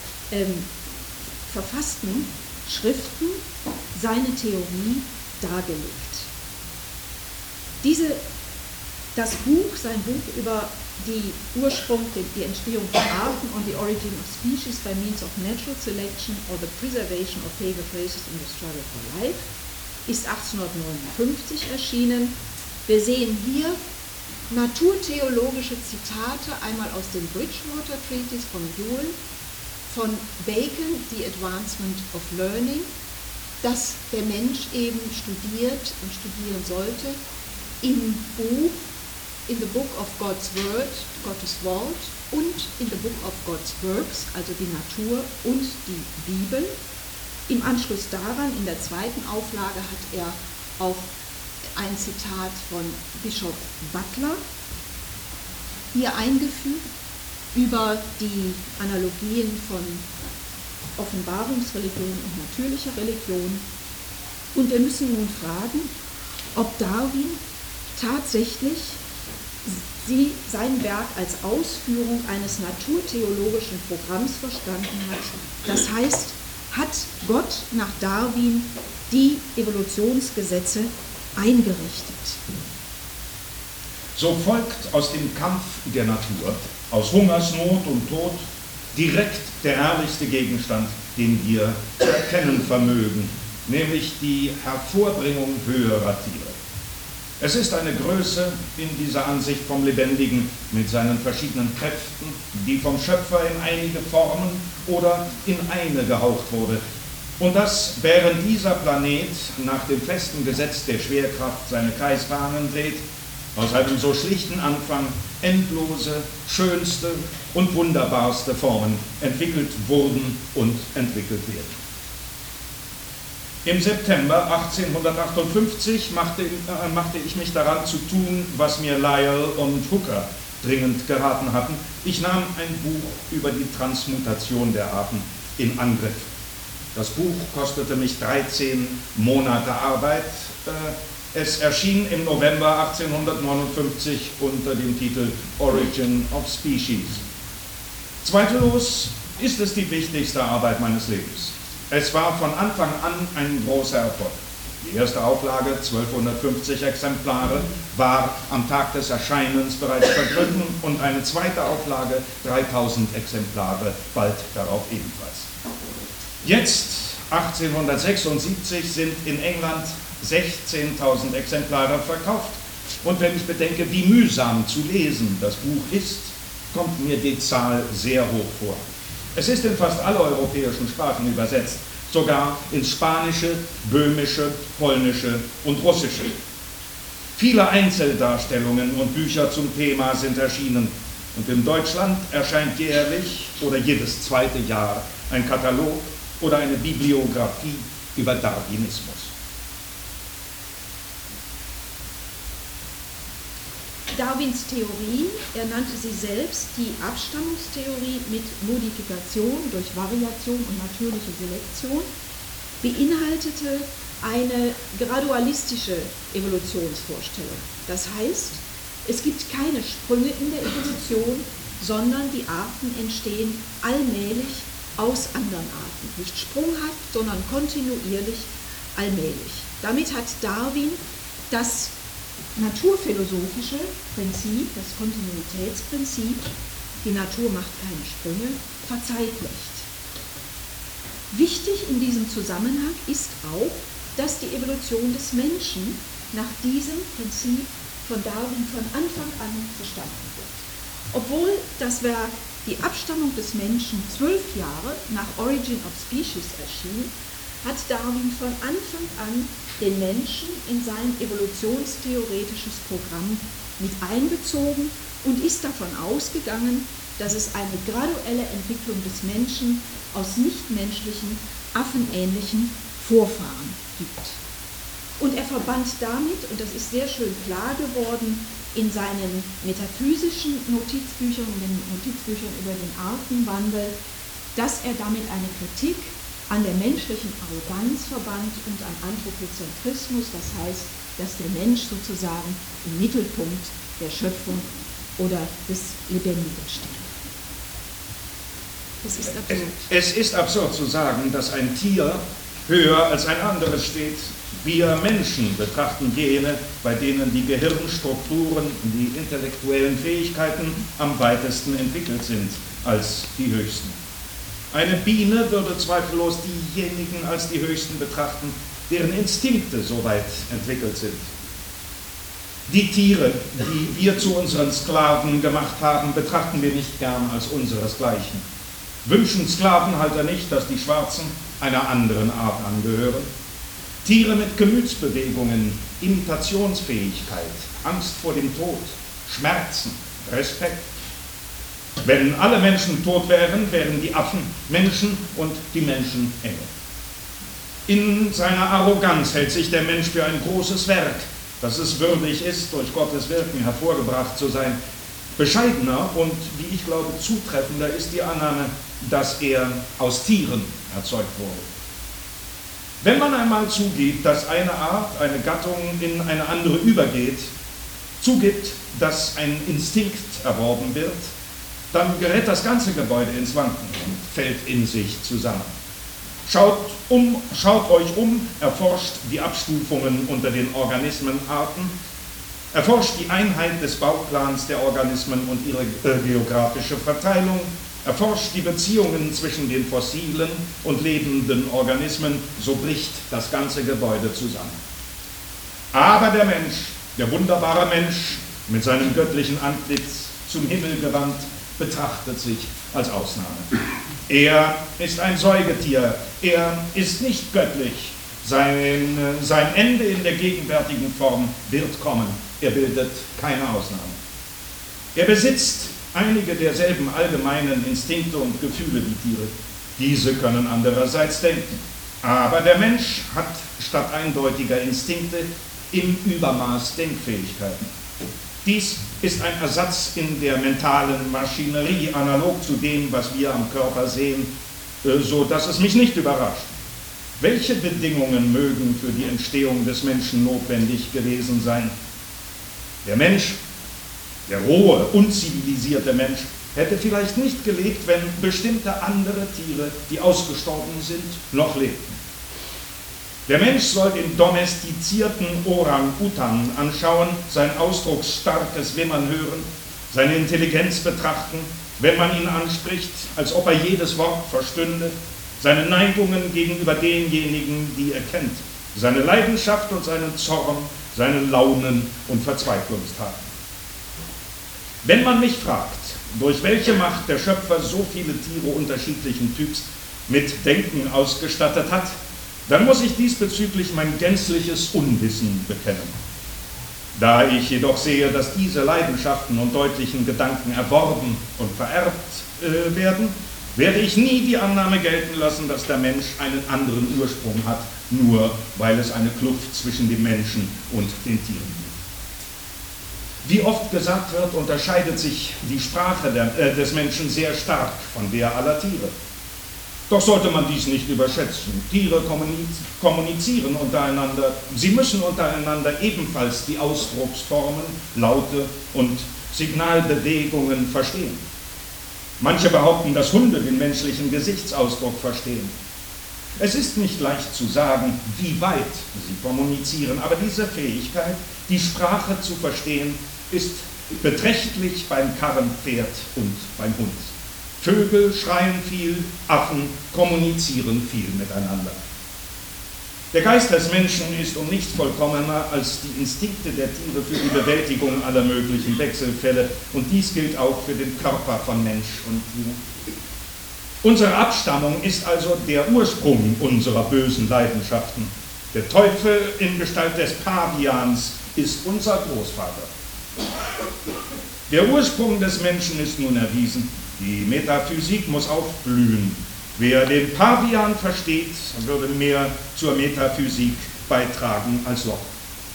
verfassten Schriften seine Theorie dargelegt. Sein Buch über die Entstehung von Arten und the Origin of Species by means of natural selection or the preservation of favored races in the struggle for life, ist 1859 erschienen. Wir sehen hier naturtheologische Zitate, einmal aus dem Bridgewater Treatise von Whewell, von Bacon, The Advancement of Learning, dass der Mensch eben studiert und studieren sollte im Buch, in the Book of God's Word, Gottes Wort, und in the Book of God's Works, also die Natur und die Bibel. Im Anschluss daran, in der zweiten Auflage, hat er auch ein Zitat von Bischof Butler hier eingefügt über die Analogien von Offenbarungsreligion und natürlicher Religion. Und wir müssen nun fragen, ob Darwin tatsächlich sein Werk als Ausführung eines naturtheologischen Programms verstanden hat. Das heißt, hat Gott nach Darwin die Evolutionsgesetze eingerichtet. So folgt aus dem Kampf der Natur, aus Hungersnot und Tod, direkt der herrlichste Gegenstand, den wir zu erkennen vermögen, nämlich die Hervorbringung höherer Tiere. Es ist eine Größe in dieser Ansicht vom Lebendigen mit seinen verschiedenen Kräften, die vom Schöpfer in einige Formen oder in eine gehaucht wurde. Und dass, während dieser Planet nach dem festen Gesetz der Schwerkraft seine Kreisbahnen dreht, aus einem so schlichten Anfang endlose, schönste und wunderbarste Formen entwickelt wurden und entwickelt werden. Im September 1858 machte ich mich daran zu tun, was mir Lyell und Hooker dringend geraten hatten. Ich nahm ein Buch über die Transmutation der Arten in Angriff. Das Buch kostete mich 13 Monate Arbeit. Es erschien im November 1859 unter dem Titel Origin of Species. Zweifellos ist es die wichtigste Arbeit meines Lebens. Es war von Anfang an ein großer Erfolg. Die erste Auflage, 1250 Exemplare, war am Tag des Erscheinens bereits vergriffen und eine zweite Auflage, 3000 Exemplare, bald darauf ebenfalls. Jetzt, 1876, sind in England 16.000 Exemplare verkauft. Und wenn ich bedenke, wie mühsam zu lesen das Buch ist, kommt mir die Zahl sehr hoch vor. Es ist in fast alle europäischen Sprachen übersetzt, sogar ins Spanische, Böhmische, Polnische und Russische. Viele Einzeldarstellungen und Bücher zum Thema sind erschienen und in Deutschland erscheint jährlich oder jedes zweite Jahr ein Katalog oder eine Bibliografie über Darwinismus. Darwins Theorie, er nannte sie selbst die Abstammungstheorie mit Modifikation durch Variation und natürliche Selektion, beinhaltete eine gradualistische Evolutionsvorstellung. Das heißt, es gibt keine Sprünge in der Evolution, sondern die Arten entstehen allmählich aus anderen Arten. Nicht sprunghaft, sondern kontinuierlich, allmählich. Damit hat Darwin das naturphilosophische Prinzip, das Kontinuitätsprinzip, die Natur macht keine Sprünge, verzeitlicht. Wichtig in diesem Zusammenhang ist auch, dass die Evolution des Menschen nach diesem Prinzip von Darwin von Anfang an verstanden wird. Obwohl das Werk Die Abstammung des Menschen 12 Jahre nach Origin of Species erschien, hat Darwin von Anfang an den Menschen in sein evolutionstheoretisches Programm mit einbezogen und ist davon ausgegangen, dass es eine graduelle Entwicklung des Menschen aus nichtmenschlichen, affenähnlichen Vorfahren gibt. Und er verband damit, und das ist sehr schön klar geworden, in seinen metaphysischen Notizbüchern und den Notizbüchern über den Artenwandel, dass er damit eine Kritik an der menschlichen Arroganz verband und an Anthropozentrismus, das heißt, dass der Mensch sozusagen im Mittelpunkt der Schöpfung oder des Lebendigen steht. Das ist absurd. Es ist absurd zu sagen, dass ein Tier höher als ein anderes steht. Wir Menschen betrachten jene, bei denen die Gehirnstrukturen und die intellektuellen Fähigkeiten am weitesten entwickelt sind, als die höchsten. Eine Biene würde zweifellos diejenigen als die höchsten betrachten, deren Instinkte so weit entwickelt sind. Die Tiere, die wir zu unseren Sklaven gemacht haben, betrachten wir nicht gern als unseresgleichen. Wünschen Sklavenhalter nicht, dass die Schwarzen einer anderen Art angehören? Tiere mit Gemütsbewegungen, Imitationsfähigkeit, Angst vor dem Tod, Schmerzen, Respekt. Wenn alle Menschen tot wären, wären die Affen Menschen und die Menschen Engel. In seiner Arroganz hält sich der Mensch für ein großes Werk, das es würdig ist, durch Gottes Wirken hervorgebracht zu sein. Bescheidener und, wie ich glaube, zutreffender ist die Annahme, dass er aus Tieren erzeugt wurde. Wenn man einmal zugibt, dass eine Art, eine Gattung in eine andere übergeht, zugibt, dass ein Instinkt erworben wird, dann gerät das ganze Gebäude ins Wanken und fällt in sich zusammen. Schaut euch um, erforscht die Abstufungen unter den Organismenarten, erforscht die Einheit des Bauplans der Organismen und ihre geografische Verteilung, erforscht die Beziehungen zwischen den fossilen und lebenden Organismen, so bricht das ganze Gebäude zusammen. Aber der Mensch, der wunderbare Mensch mit seinem göttlichen Antlitz zum Himmel gewandt, betrachtet sich als Ausnahme. Er ist ein Säugetier, er ist nicht göttlich. Sein Ende in der gegenwärtigen Form wird kommen. Er bildet keine Ausnahme. Er besitzt einige derselben allgemeinen Instinkte und Gefühle wie Tiere. Diese können andererseits denken. Aber der Mensch hat statt eindeutiger Instinkte im Übermaß Denkfähigkeiten. Dies ist ein Ersatz in der mentalen Maschinerie, analog zu dem, was wir am Körper sehen, so dass es mich nicht überrascht. Welche Bedingungen mögen für die Entstehung des Menschen notwendig gewesen sein? Der Mensch, der rohe, unzivilisierte Mensch, hätte vielleicht nicht gelebt, wenn bestimmte andere Tiere, die ausgestorben sind, noch lebten. Der Mensch soll den domestizierten Orang-Utan anschauen, sein ausdrucksstarkes Wimmern hören, seine Intelligenz betrachten, wenn man ihn anspricht, als ob er jedes Wort verstünde, seine Neigungen gegenüber denjenigen, die er kennt, seine Leidenschaft und seinen Zorn, seine Launen und Verzweiflungstaten. Wenn man mich fragt, durch welche Macht der Schöpfer so viele Tiere unterschiedlichen Typs mit Denken ausgestattet hat, dann muss ich diesbezüglich mein gänzliches Unwissen bekennen. Da ich jedoch sehe, dass diese Leidenschaften und deutlichen Gedanken erworben und vererbt werden, werde ich nie die Annahme gelten lassen, dass der Mensch einen anderen Ursprung hat, nur weil es eine Kluft zwischen dem Menschen und den Tieren gibt. Wie oft gesagt wird, unterscheidet sich die Sprache des Menschen sehr stark von der aller Tiere. Doch sollte man dies nicht überschätzen. Tiere kommunizieren untereinander. Sie müssen untereinander ebenfalls die Ausdrucksformen, Laute und Signalbewegungen verstehen. Manche behaupten, dass Hunde den menschlichen Gesichtsausdruck verstehen. Es ist nicht leicht zu sagen, wie weit sie kommunizieren, aber diese Fähigkeit, die Sprache zu verstehen, ist beträchtlich beim Karrenpferd und beim Hund. Vögel schreien viel, Affen kommunizieren viel miteinander. Der Geist des Menschen ist um nichts vollkommener als die Instinkte der Tiere für die Bewältigung aller möglichen Wechselfälle, und dies gilt auch für den Körper von Mensch und Tier. Unsere Abstammung ist also der Ursprung unserer bösen Leidenschaften. Der Teufel in Gestalt des Pavians ist unser Großvater. Der Ursprung des Menschen ist nun erwiesen. Die Metaphysik muss aufblühen. Wer den Pavian versteht, würde mehr zur Metaphysik beitragen als Locke.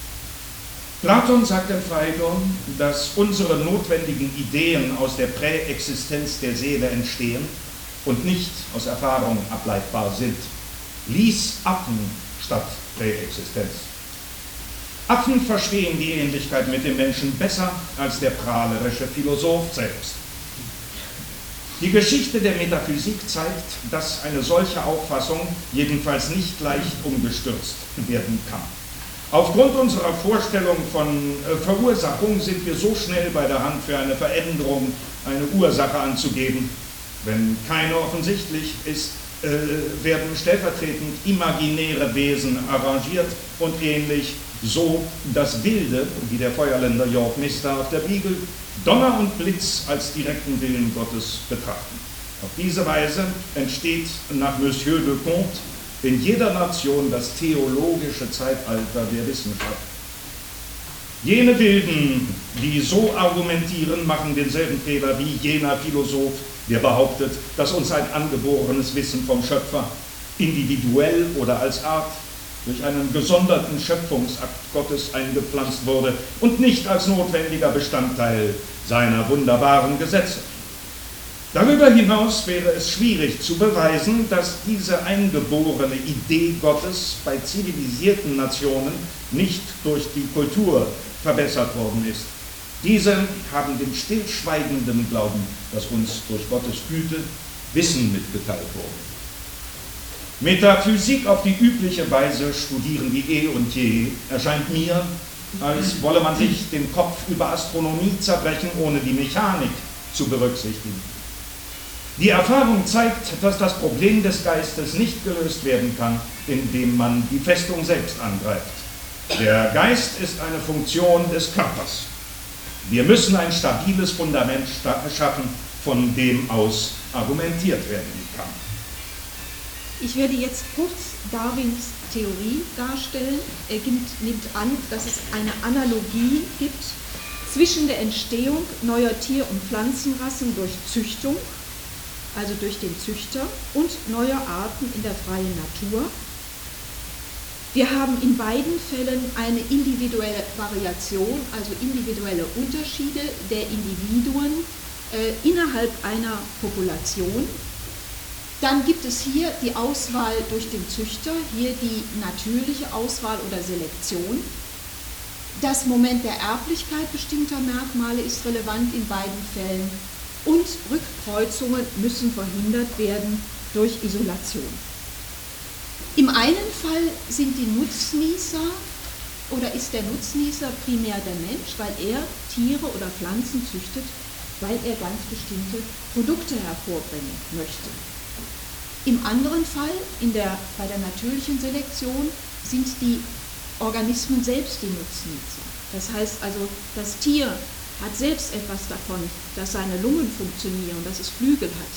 Platon sagt in Phaedon, dass unsere notwendigen Ideen aus der Präexistenz der Seele entstehen und nicht aus Erfahrung ableitbar sind. Lies Affen statt Präexistenz. Affen verstehen die Ähnlichkeit mit dem Menschen besser als der prahlerische Philosoph selbst. Die Geschichte der Metaphysik zeigt, dass eine solche Auffassung jedenfalls nicht leicht umgestürzt werden kann. Aufgrund unserer Vorstellung von Verursachung sind wir so schnell bei der Hand, für eine Veränderung eine Ursache anzugeben. Wenn keine offensichtlich ist, werden stellvertretend imaginäre Wesen arrangiert und ähnlich so das Wilde, wie der Feuerländer York Mister auf der Bibel, Donner und Blitz als direkten Willen Gottes betrachten. Auf diese Weise entsteht nach Monsieur de Comte in jeder Nation das theologische Zeitalter der Wissenschaft. Jene Wilden, die so argumentieren, machen denselben Fehler wie jener Philosoph, der behauptet, dass uns ein angeborenes Wissen vom Schöpfer individuell oder als Art durch einen gesonderten Schöpfungsakt Gottes eingepflanzt wurde und nicht als notwendiger Bestandteil seiner wunderbaren Gesetze. Darüber hinaus wäre es schwierig zu beweisen, dass diese eingeborene Idee Gottes bei zivilisierten Nationen nicht durch die Kultur verbessert worden ist. Diese haben den stillschweigenden Glauben, dass uns durch Gottes Güte Wissen mitgeteilt wurde. Metaphysik auf die übliche Weise studieren wie eh und je erscheint mir, als wolle man sich den Kopf über Astronomie zerbrechen, ohne die Mechanik zu berücksichtigen. Die Erfahrung zeigt, dass das Problem des Geistes nicht gelöst werden kann, indem man die Festung selbst angreift. Der Geist ist eine Funktion des Körpers. Wir müssen ein stabiles Fundament schaffen, von dem aus argumentiert werden kann. Ich werde jetzt kurz Darwins Theorie darstellen. Er nimmt an, dass es eine Analogie gibt zwischen der Entstehung neuer Tier- und Pflanzenrassen durch Züchtung, also durch den Züchter, und neuer Arten in der freien Natur. Wir haben in beiden Fällen eine individuelle Variation, also individuelle Unterschiede der Individuen innerhalb einer Population. Dann gibt es hier die Auswahl durch den Züchter, hier die natürliche Auswahl oder Selektion. Das Moment der Erblichkeit bestimmter Merkmale ist relevant in beiden Fällen und Rückkreuzungen müssen verhindert werden durch Isolation. Im einen Fall sind die Nutznießer oder ist der Nutznießer primär der Mensch, weil er Tiere oder Pflanzen züchtet, weil er ganz bestimmte Produkte hervorbringen möchte. Im anderen Fall, bei der natürlichen Selektion, sind die Organismen selbst die Nutznießer. Das heißt also, das Tier hat selbst etwas davon, dass seine Lungen funktionieren, dass es Flügel hat.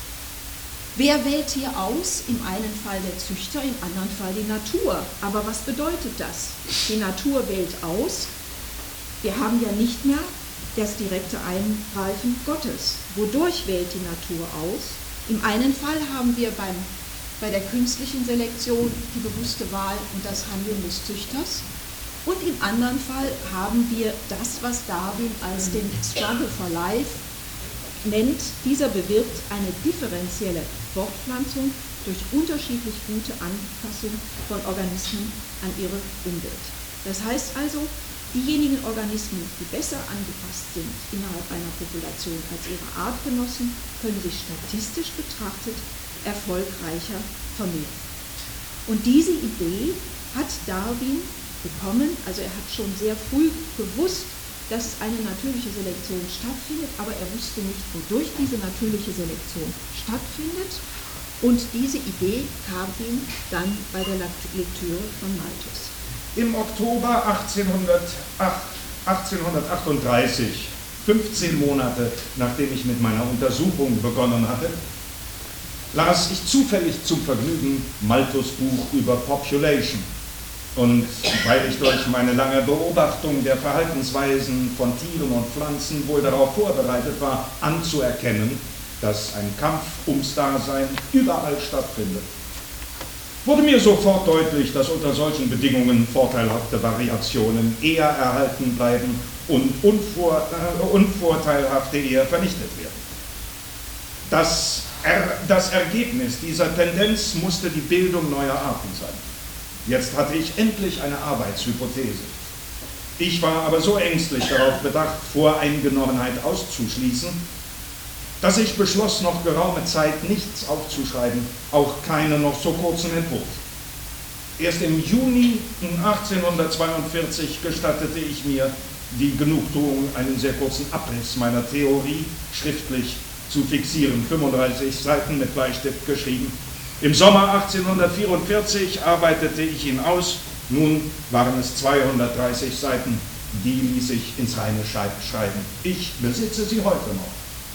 Wer wählt hier aus? Im einen Fall der Züchter, im anderen Fall die Natur. Aber was bedeutet das? Die Natur wählt aus. Wir haben ja nicht mehr das direkte Eingreifen Gottes. Wodurch wählt die Natur aus? Im einen Fall haben wir bei der künstlichen Selektion die bewusste Wahl und das Handeln des Züchters. Und im anderen Fall haben wir das, was Darwin als den Struggle for Life nennt, dieser bewirkt eine differenzielle Fortpflanzung durch unterschiedlich gute Anpassung von Organismen an ihre Umwelt. Das heißt also, diejenigen Organismen, die besser angepasst sind innerhalb einer Population als ihre Artgenossen, können sich statistisch betrachtet erfolgreicher vermehren. Und diese Idee hat Darwin bekommen, also er hat schon sehr früh gewusst, dass eine natürliche Selektion stattfindet, aber er wusste nicht, wodurch diese natürliche Selektion stattfindet. Und diese Idee kam ihm dann bei der Lektüre von Malthus. Im Oktober 1838, 15 Monate nachdem ich mit meiner Untersuchung begonnen hatte, las ich zufällig zum Vergnügen Malthus' Buch über Population. Und weil ich durch meine lange Beobachtung der Verhaltensweisen von Tieren und Pflanzen wohl darauf vorbereitet war, anzuerkennen, dass ein Kampf ums Dasein überall stattfindet, wurde mir sofort deutlich, dass unter solchen Bedingungen vorteilhafte Variationen eher erhalten bleiben und unvorteilhafte eher vernichtet werden. Das Ergebnis dieser Tendenz musste die Bildung neuer Arten sein. Jetzt hatte ich endlich eine Arbeitshypothese. Ich war aber so ängstlich darauf bedacht, Voreingenommenheit auszuschließen, dass ich beschloss, noch geraume Zeit nichts aufzuschreiben, auch keinen noch so kurzen Entwurf. Erst im Juni 1842 gestattete ich mir die Genugtuung, einen sehr kurzen Abriss meiner Theorie schriftlich zu fixieren, 35 Seiten mit Bleistift geschrieben. Im Sommer 1844 arbeitete ich ihn aus, nun waren es 230 Seiten, die ließ ich ins reine schreiben. Ich besitze sie heute noch.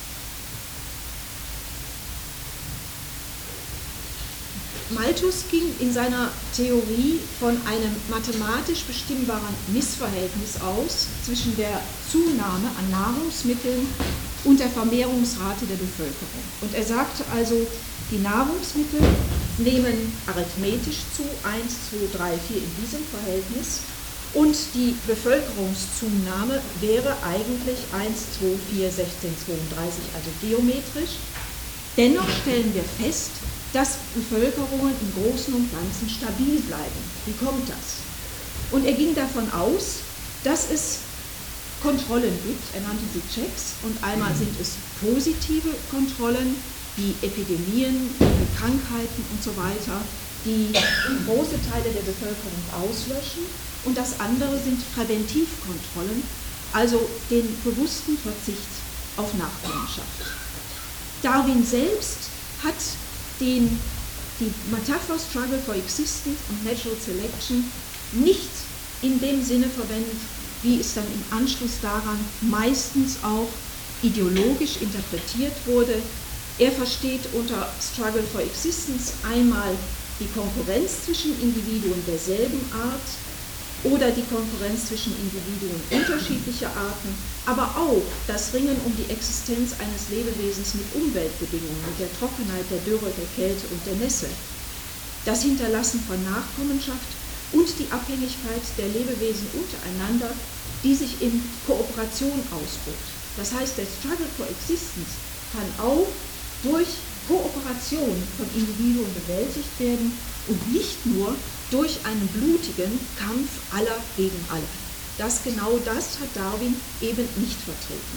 Malthus ging in seiner Theorie von einem mathematisch bestimmbaren Missverhältnis aus zwischen der Zunahme an Nahrungsmitteln und der Vermehrungsrate der Bevölkerung. Und er sagte also, die Nahrungsmittel nehmen arithmetisch zu, 1, 2, 3, 4 in diesem Verhältnis, und die Bevölkerungszunahme wäre eigentlich 1, 2, 4, 16, 32, also geometrisch. Dennoch stellen wir fest, dass Bevölkerungen im Großen und Ganzen stabil bleiben. Wie kommt das? Und er ging davon aus, dass es Kontrollen gibt, er nannte sie Checks, und einmal sind es positive Kontrollen, wie Epidemien, Krankheiten und so weiter, die große Teile der Bevölkerung auslöschen, und das andere sind Präventivkontrollen, also den bewussten Verzicht auf Nachkommenschaft. Darwin selbst hat die Metapher Struggle for Existence und Natural Selection nicht in dem Sinne verwendet, wie es dann im Anschluss daran meistens auch ideologisch interpretiert wurde. Er versteht unter Struggle for Existence einmal die Konkurrenz zwischen Individuen derselben Art oder die Konkurrenz zwischen Individuen unterschiedlicher Arten, aber auch das Ringen um die Existenz eines Lebewesens mit Umweltbedingungen, mit der Trockenheit, der Dürre, der Kälte und der Nässe, das Hinterlassen von Nachkommenschaft und die Abhängigkeit der Lebewesen untereinander, die sich in Kooperation ausdrückt. Das heißt, der Struggle for Existence kann auch durch Kooperation von Individuen bewältigt werden und nicht nur durch einen blutigen Kampf aller gegen alle. Genau das hat Darwin eben nicht vertreten.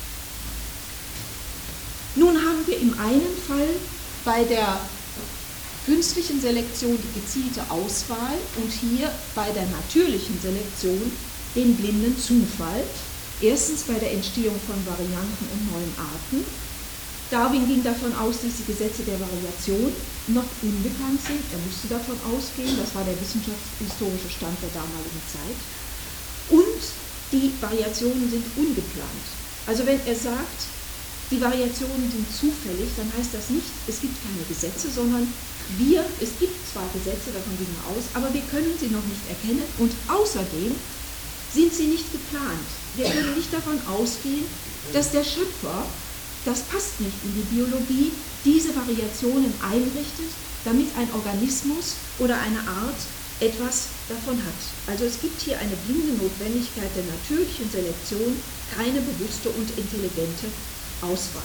Nun haben wir im einen Fall bei der künstlichen Selektion die gezielte Auswahl und hier bei der natürlichen Selektion den blinden Zufall. Erstens bei der Entstehung von Varianten und neuen Arten. Darwin ging davon aus, dass die Gesetze der Variation noch unbekannt sind. Er musste davon ausgehen, das war der wissenschaftshistorische Stand der damaligen Zeit. Und die Variationen sind ungeplant. Also wenn er sagt, die Variationen sind zufällig, dann heißt das nicht, es gibt keine Gesetze, sondern es gibt zwar Gesetze, davon gehen wir aus, aber wir können sie noch nicht erkennen und außerdem sind sie nicht geplant. Wir können nicht davon ausgehen, dass der Schöpfer, das passt nicht in die Biologie, diese Variationen einrichtet, damit ein Organismus oder eine Art etwas davon hat. Also es gibt hier eine blinde Notwendigkeit der natürlichen Selektion, keine bewusste und intelligente Auswahl.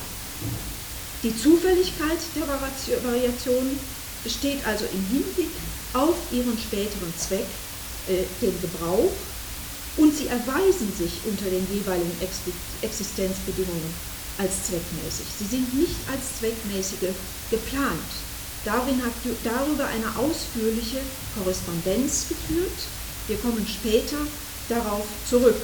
Die Zufälligkeit der Variationen besteht also im Hinblick auf ihren späteren Zweck, den Gebrauch, und sie erweisen sich unter den jeweiligen Existenzbedingungen als zweckmäßig. Sie sind nicht als zweckmäßige geplant. Darwin hat darüber eine ausführliche Korrespondenz geführt. Wir kommen später darauf zurück.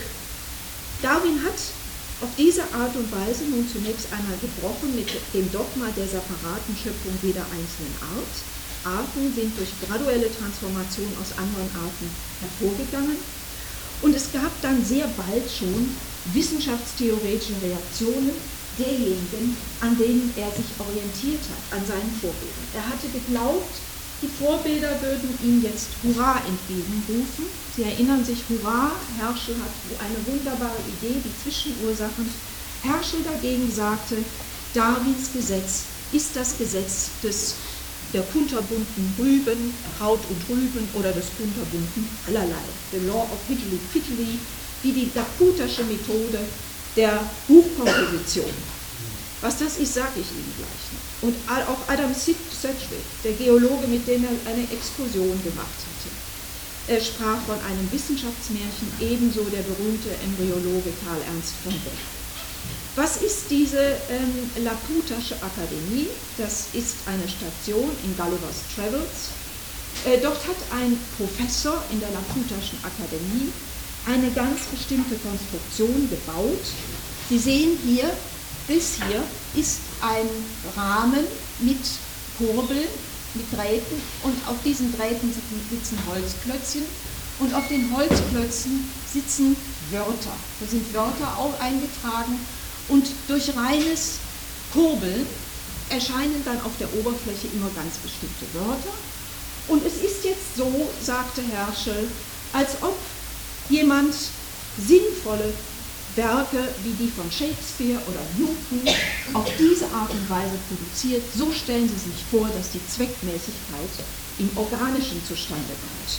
Darwin hat auf diese Art und Weise nun zunächst einmal gebrochen mit dem Dogma der separaten Schöpfung jeder einzelnen Art. Arten sind durch graduelle Transformation aus anderen Arten hervorgegangen. Und es gab dann sehr bald schon wissenschaftstheoretische Reaktionen derjenigen, an denen er sich orientiert hat, an seinen Vorbildern. Er hatte geglaubt, die Vorbilder würden ihm jetzt Hurra entgegenrufen. Sie erinnern sich, Hurra, Herschel hat eine wunderbare Idee, die Zwischenursachen. Herschel dagegen sagte, Darwins Gesetz ist das Gesetz der kunterbunten Rüben, Kraut und Rüben oder des kunterbunten allerlei. The Law of Fiddly, wie die Laputasche Methode der Buchkomposition. Was das ist, sage ich Ihnen gleich noch. Und auch Adam Sedgwick, der Geologe, mit dem er eine Exkursion gemacht hatte, er sprach von einem Wissenschaftsmärchen, ebenso der berühmte Embryologe Karl Ernst von Beck. Was ist diese Laputasche Akademie? Das ist eine Station in Gulliver's Travels. Dort hat ein Professor in der Laputaschen Akademie eine ganz bestimmte Konstruktion gebaut. Sie sehen hier, das hier ist ein Rahmen mit Kurbeln, mit Drähten, und auf diesen Drähten sitzen Holzklötzchen und auf den Holzklötzen sitzen Wörter. Da sind Wörter auch eingetragen und durch reines Kurbeln erscheinen dann auf der Oberfläche immer ganz bestimmte Wörter. Und es ist jetzt so, sagte Herschel, als ob jemand sinnvolle Werke wie die von Shakespeare oder Newton auf diese Art und Weise produziert. So stellen Sie sich vor, dass die Zweckmäßigkeit im Organischen zustande kommt.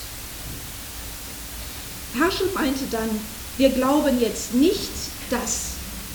Herschel meinte dann, wir glauben jetzt nicht, dass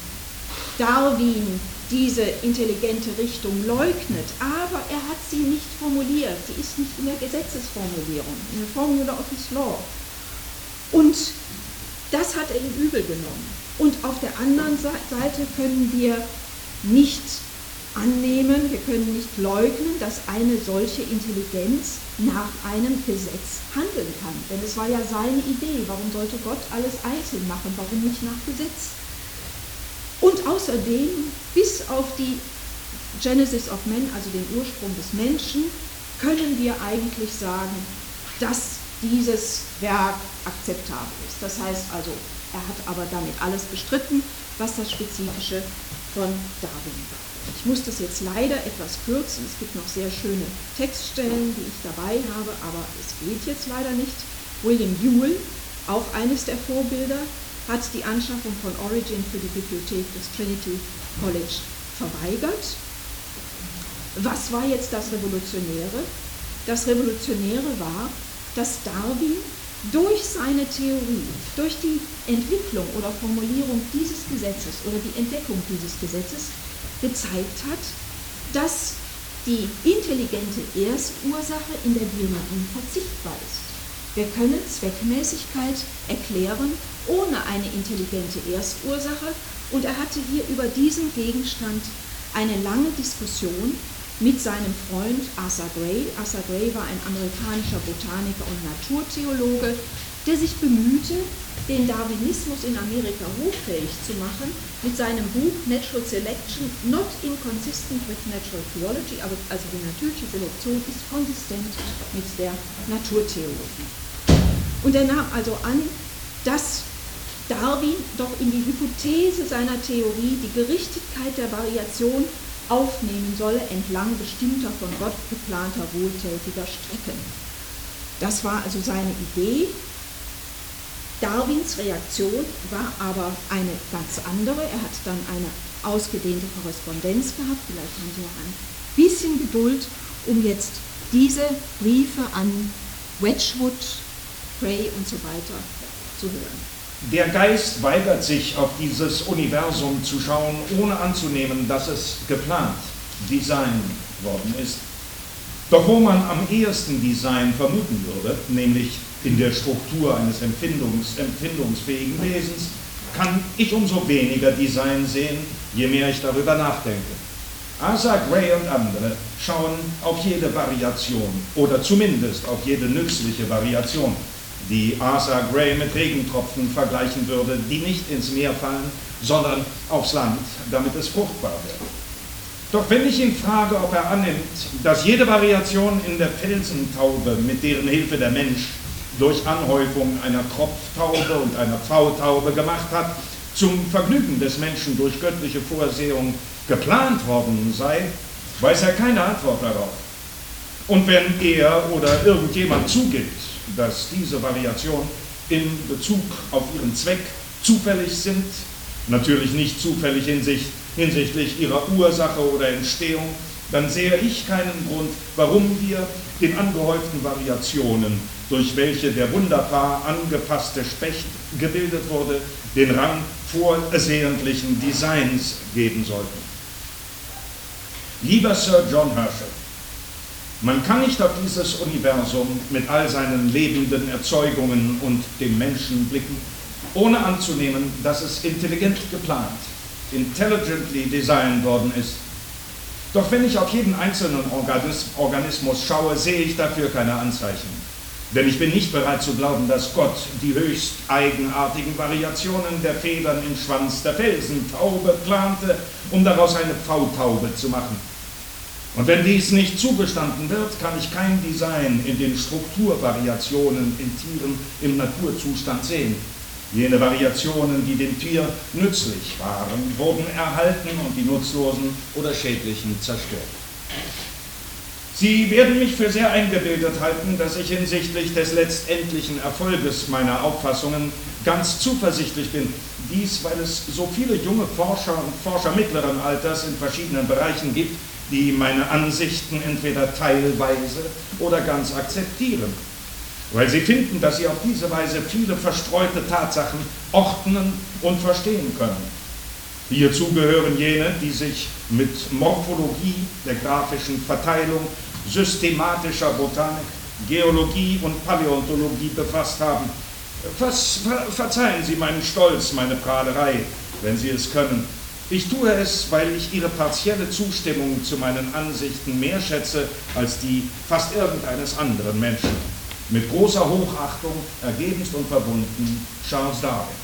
Darwin diese intelligente Richtung leugnet, aber er hat sie nicht formuliert. Sie ist nicht in der Gesetzesformulierung, in der Formula of his law. Und das hat er ihm übel genommen. Und auf der anderen Seite können wir nicht annehmen, wir können nicht leugnen, dass eine solche Intelligenz nach einem Gesetz handeln kann. Denn es war ja seine Idee. Warum sollte Gott alles einzeln machen? Warum nicht nach Gesetz? Und außerdem, bis auf die Genesis of Man, also den Ursprung des Menschen, können wir eigentlich sagen, dass dieses Werk akzeptabel ist. Das heißt also, er hat aber damit alles bestritten, was das Spezifische von Darwin war. Ich muss das jetzt leider etwas kürzen. Es gibt noch sehr schöne Textstellen, die ich dabei habe, aber es geht jetzt leider nicht. William Whewell, auch eines der Vorbilder, hat die Anschaffung von Origin für die Bibliothek des Trinity College verweigert. Was war jetzt das Revolutionäre? Das Revolutionäre war, dass Darwin durch seine Theorie, durch die Entwicklung oder Formulierung dieses Gesetzes oder die Entdeckung dieses Gesetzes gezeigt hat, dass die intelligente Erstursache in der Biologie verzichtbar ist. Wir können Zweckmäßigkeit erklären ohne eine intelligente Erstursache, und er hatte hier über diesen Gegenstand eine lange Diskussion mit seinem Freund Arthur Gray. Arthur Gray war ein amerikanischer Botaniker und Naturtheologe, der sich bemühte, den Darwinismus in Amerika hoffähig zu machen mit seinem Buch Natural Selection, not inconsistent with natural theology, also die natürliche Selektion ist konsistent mit der Naturtheologie. Und er nahm also an, dass Darwin doch in die Hypothese seiner Theorie die Gerichtetkeit der Variation aufnehmen solle entlang bestimmter von Gott geplanter wohltätiger Strecken. Das war also seine Idee. Darwins Reaktion war aber eine ganz andere. Er hat dann eine ausgedehnte Korrespondenz gehabt. Vielleicht haben Sie noch ein bisschen Geduld, um jetzt diese Briefe an Wedgwood, Gray und so weiter zu hören. Der Geist weigert sich, auf dieses Universum zu schauen, ohne anzunehmen, dass es geplant, designt worden ist. Doch wo man am ehesten Design vermuten würde, nämlich in der Struktur eines empfindungsfähigen Wesens, kann ich umso weniger Design sehen, je mehr ich darüber nachdenke. Asa Gray und andere schauen auf jede Variation oder zumindest auf jede nützliche Variation, die Asa Gray mit Regentropfen vergleichen würde, die nicht ins Meer fallen, sondern aufs Land, damit es fruchtbar wird. Doch wenn ich ihn frage, ob er annimmt, dass jede Variation in der Felsentaube, mit deren Hilfe der Mensch durch Anhäufung einer Kropftaube und einer Pfautaube gemacht hat, zum Vergnügen des Menschen durch göttliche Vorsehung geplant worden sei, weiß er keine Antwort darauf. Und wenn er oder irgendjemand zugibt, dass diese Variationen in Bezug auf ihren Zweck zufällig sind, natürlich nicht zufällig hinsichtlich ihrer Ursache oder Entstehung, dann sehe ich keinen Grund, warum wir den angehäuften Variationen, durch welche der wunderbar angepasste Specht gebildet wurde, den Rang vorsehentlichen Designs geben sollten. Lieber Sir John Herschel, man kann nicht auf dieses Universum mit all seinen lebenden Erzeugungen und dem Menschen blicken, ohne anzunehmen, dass es intelligent geplant, intelligently designed worden ist. Doch wenn ich auf jeden einzelnen Organismus schaue, sehe ich dafür keine Anzeichen. Denn ich bin nicht bereit zu glauben, dass Gott die höchst eigenartigen Variationen der Federn im Schwanz der Felsentaube plante, um daraus eine Pfautaube zu machen. Und wenn dies nicht zugestanden wird, kann ich kein Design in den Strukturvariationen in Tieren im Naturzustand sehen. Jene Variationen, die dem Tier nützlich waren, wurden erhalten und die nutzlosen oder schädlichen zerstört. Sie werden mich für sehr eingebildet halten, dass ich hinsichtlich des letztendlichen Erfolges meiner Auffassungen ganz zuversichtlich bin. Dies, weil es so viele junge Forscher und Forscher mittleren Alters in verschiedenen Bereichen gibt, die meine Ansichten entweder teilweise oder ganz akzeptieren. Weil sie finden, dass sie auf diese Weise viele verstreute Tatsachen ordnen und verstehen können. Hierzu gehören jene, die sich mit Morphologie, der graphischen Verteilung, systematischer Botanik, Geologie und Paläontologie befasst haben. Verzeihen Sie meinen Stolz, meine Prahlerei, wenn Sie es können. Ich tue es, weil ich Ihre partielle Zustimmung zu meinen Ansichten mehr schätze als die fast irgendeines anderen Menschen. Mit großer Hochachtung, ergebenst und verbunden, Charles Darwin.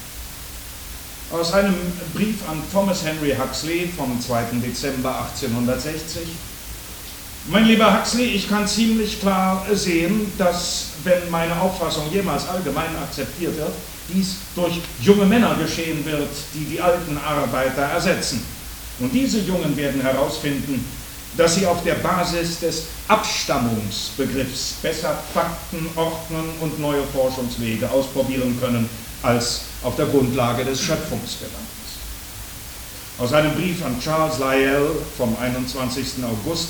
Aus einem Brief an Thomas Henry Huxley vom 2. Dezember 1860. Mein lieber Huxley, ich kann ziemlich klar sehen, dass, wenn meine Auffassung jemals allgemein akzeptiert wird, dies durch junge Männer geschehen wird, die die alten Arbeiter ersetzen. Und diese Jungen werden herausfinden, dass sie auf der Basis des Abstammungsbegriffs besser Fakten ordnen und neue Forschungswege ausprobieren können, als auf der Grundlage des Schöpfungsgedankens. Aus einem Brief an Charles Lyell vom 21. August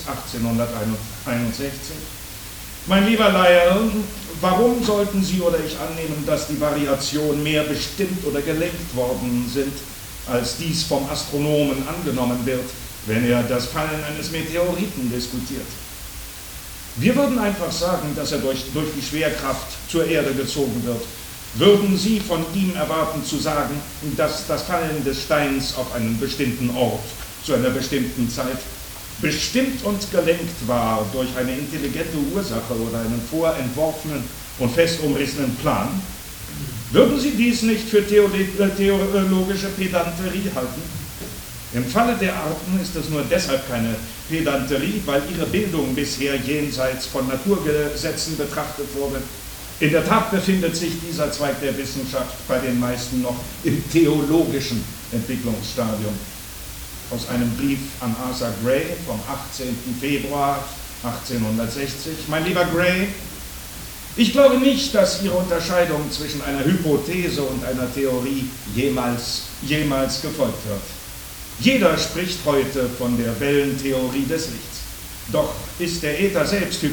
1861. Mein lieber Lyell, warum sollten Sie oder ich annehmen, dass die Variationen mehr bestimmt oder gelenkt worden sind, als dies vom Astronomen angenommen wird, wenn er das Fallen eines Meteoriten diskutiert? Wir würden einfach sagen, dass er durch die Schwerkraft zur Erde gezogen wird. Würden Sie von ihm erwarten zu sagen, dass das Fallen des Steins auf einen bestimmten Ort zu einer bestimmten Zeit bestimmt und gelenkt war durch eine intelligente Ursache oder einen vorentworfenen und fest umrissenen Plan? Würden Sie dies nicht für theologische Pedanterie halten? Im Falle der Arten ist es nur deshalb keine Pedanterie, weil ihre Bildung bisher jenseits von Naturgesetzen betrachtet wurde. In der Tat befindet sich dieser Zweig der Wissenschaft bei den meisten noch im theologischen Entwicklungsstadium. Aus einem Brief an Asa Gray vom 18. Februar 1860. Mein lieber Gray, ich glaube nicht, dass Ihre Unterscheidung zwischen einer Hypothese und einer Theorie jemals gefolgt wird. Jeder spricht heute von der Wellentheorie des Lichts. Doch ist der Äther selbst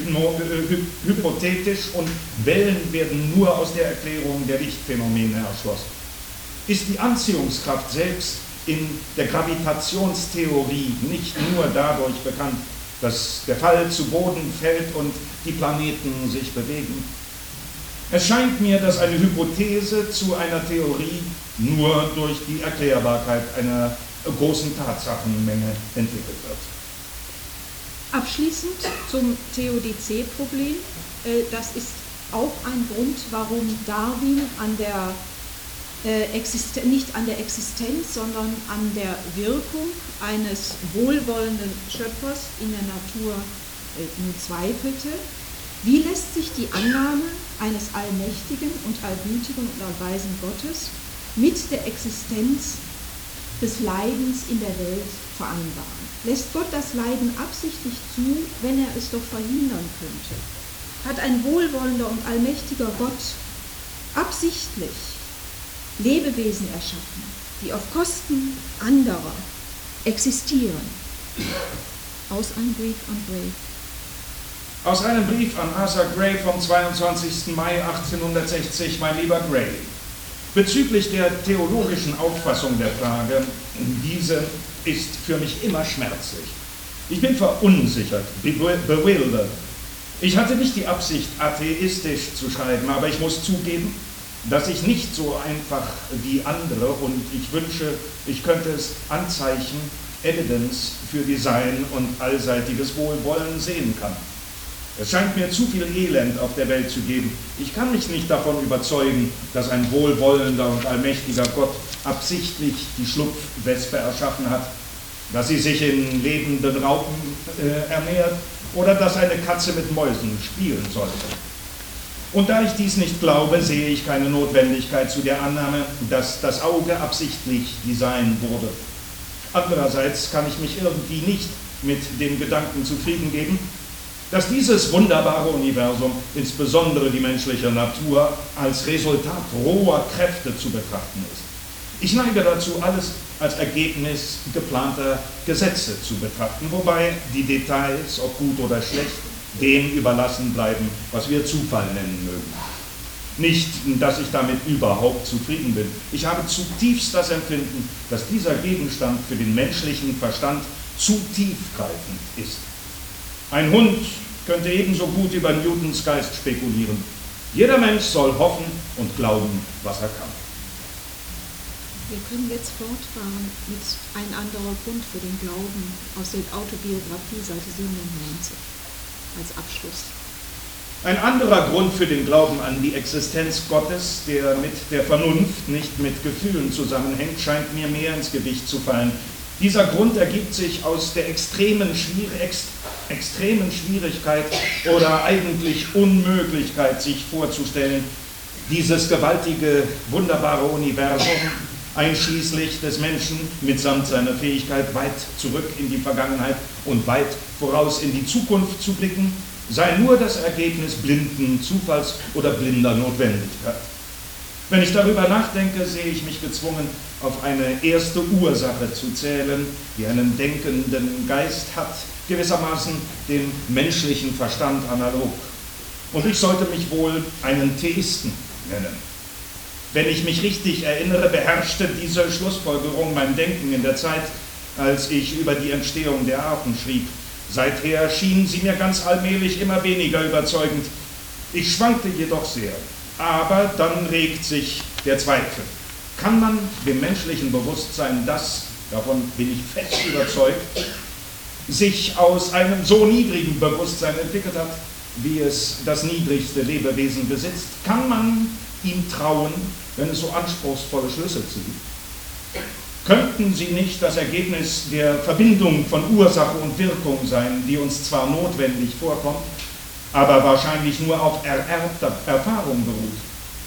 hypothetisch und Wellen werden nur aus der Erklärung der Lichtphänomene erschlossen. ist die Anziehungskraft selbst in der Gravitationstheorie nicht nur dadurch bekannt, dass der Fall zu Boden fällt und die Planeten sich bewegen. Es scheint mir, dass eine Hypothese zu einer Theorie nur durch die Erklärbarkeit einer großen Tatsachenmenge entwickelt wird. Abschließend zum Theodizee-Problem. Das ist auch ein Grund, warum Darwin nicht an der Existenz, sondern an der Wirkung eines wohlwollenden Schöpfers in der Natur nur zweifelte. Wie lässt sich die Annahme eines allmächtigen und allgütigen und allweisen Gottes mit der Existenz des Leidens in der Welt vereinbaren? Lässt Gott das Leiden absichtlich zu, wenn er es doch verhindern könnte? Hat ein wohlwollender und allmächtiger Gott absichtlich Lebewesen erschaffen, die auf Kosten anderer existieren? Aus einem Brief an Gray. Aus einem Brief an Arthur Gray vom 22. Mai 1860, mein lieber Gray. Bezüglich der theologischen Auffassung der Frage, diese ist für mich immer schmerzlich. Ich bin verunsichert, bewildert. Ich hatte nicht die Absicht, atheistisch zu schreiben, aber ich muss zugeben, dass ich nicht so einfach wie andere, und ich wünsche, ich könnte es Anzeichen, Evidence für Design und allseitiges Wohlwollen sehen kann. Es scheint mir zu viel Elend auf der Welt zu geben. Ich kann mich nicht davon überzeugen, dass ein wohlwollender und allmächtiger Gott absichtlich die Schlupfwespe erschaffen hat, dass sie sich in lebenden Raupen ernährt oder dass eine Katze mit Mäusen spielen sollte. Und da ich dies nicht glaube, sehe ich keine Notwendigkeit zu der Annahme, dass das Auge absichtlich designt wurde. Andererseits kann ich mich irgendwie nicht mit dem Gedanken zufrieden geben, dass dieses wunderbare Universum, insbesondere die menschliche Natur, als Resultat roher Kräfte zu betrachten ist. Ich neige dazu, alles als Ergebnis geplanter Gesetze zu betrachten, wobei die Details, ob gut oder schlecht, dem überlassen bleiben, was wir Zufall nennen mögen. Nicht, dass ich damit überhaupt zufrieden bin. Ich habe zutiefst das Empfinden, dass dieser Gegenstand für den menschlichen Verstand zu tiefgreifend ist. Ein Hund könnte ebenso gut über Newtons Geist spekulieren. Jeder Mensch soll hoffen und glauben, was er kann. Wir können jetzt fortfahren mit ein anderer Grund für den Glauben aus der Autobiografie, Seite 97, als Abschluss. Ein anderer Grund für den Glauben an die Existenz Gottes, der mit der Vernunft, nicht mit Gefühlen zusammenhängt, scheint mir mehr ins Gewicht zu fallen. Dieser Grund ergibt sich aus der extremen Schwierigkeit oder eigentlich Unmöglichkeit, sich vorzustellen, dieses gewaltige, wunderbare Universum, einschließlich des Menschen, mitsamt seiner Fähigkeit, weit zurück in die Vergangenheit und weit voraus in die Zukunft zu blicken, sei nur das Ergebnis blinden Zufalls oder blinder Notwendigkeit. Wenn ich darüber nachdenke, sehe ich mich gezwungen, auf eine erste Ursache zu zählen, die einen denkenden Geist hat, gewissermaßen dem menschlichen Verstand analog. Und ich sollte mich wohl einen Theisten nennen. Wenn ich mich richtig erinnere, beherrschte diese Schlussfolgerung mein Denken in der Zeit, als ich über die Entstehung der Arten schrieb. Seither schien sie mir ganz allmählich immer weniger überzeugend. Ich schwankte jedoch sehr. Aber dann regt sich der Zweifel. Kann man dem menschlichen Bewusstsein, das, davon bin ich fest überzeugt, sich aus einem so niedrigen Bewusstsein entwickelt hat, wie es das niedrigste Lebewesen besitzt, kann man ihm trauen, wenn es so anspruchsvolle Schlüsse zieht? Könnten sie nicht das Ergebnis der Verbindung von Ursache und Wirkung sein, die uns zwar notwendig vorkommt, aber wahrscheinlich nur auf ererbter Erfahrung beruht?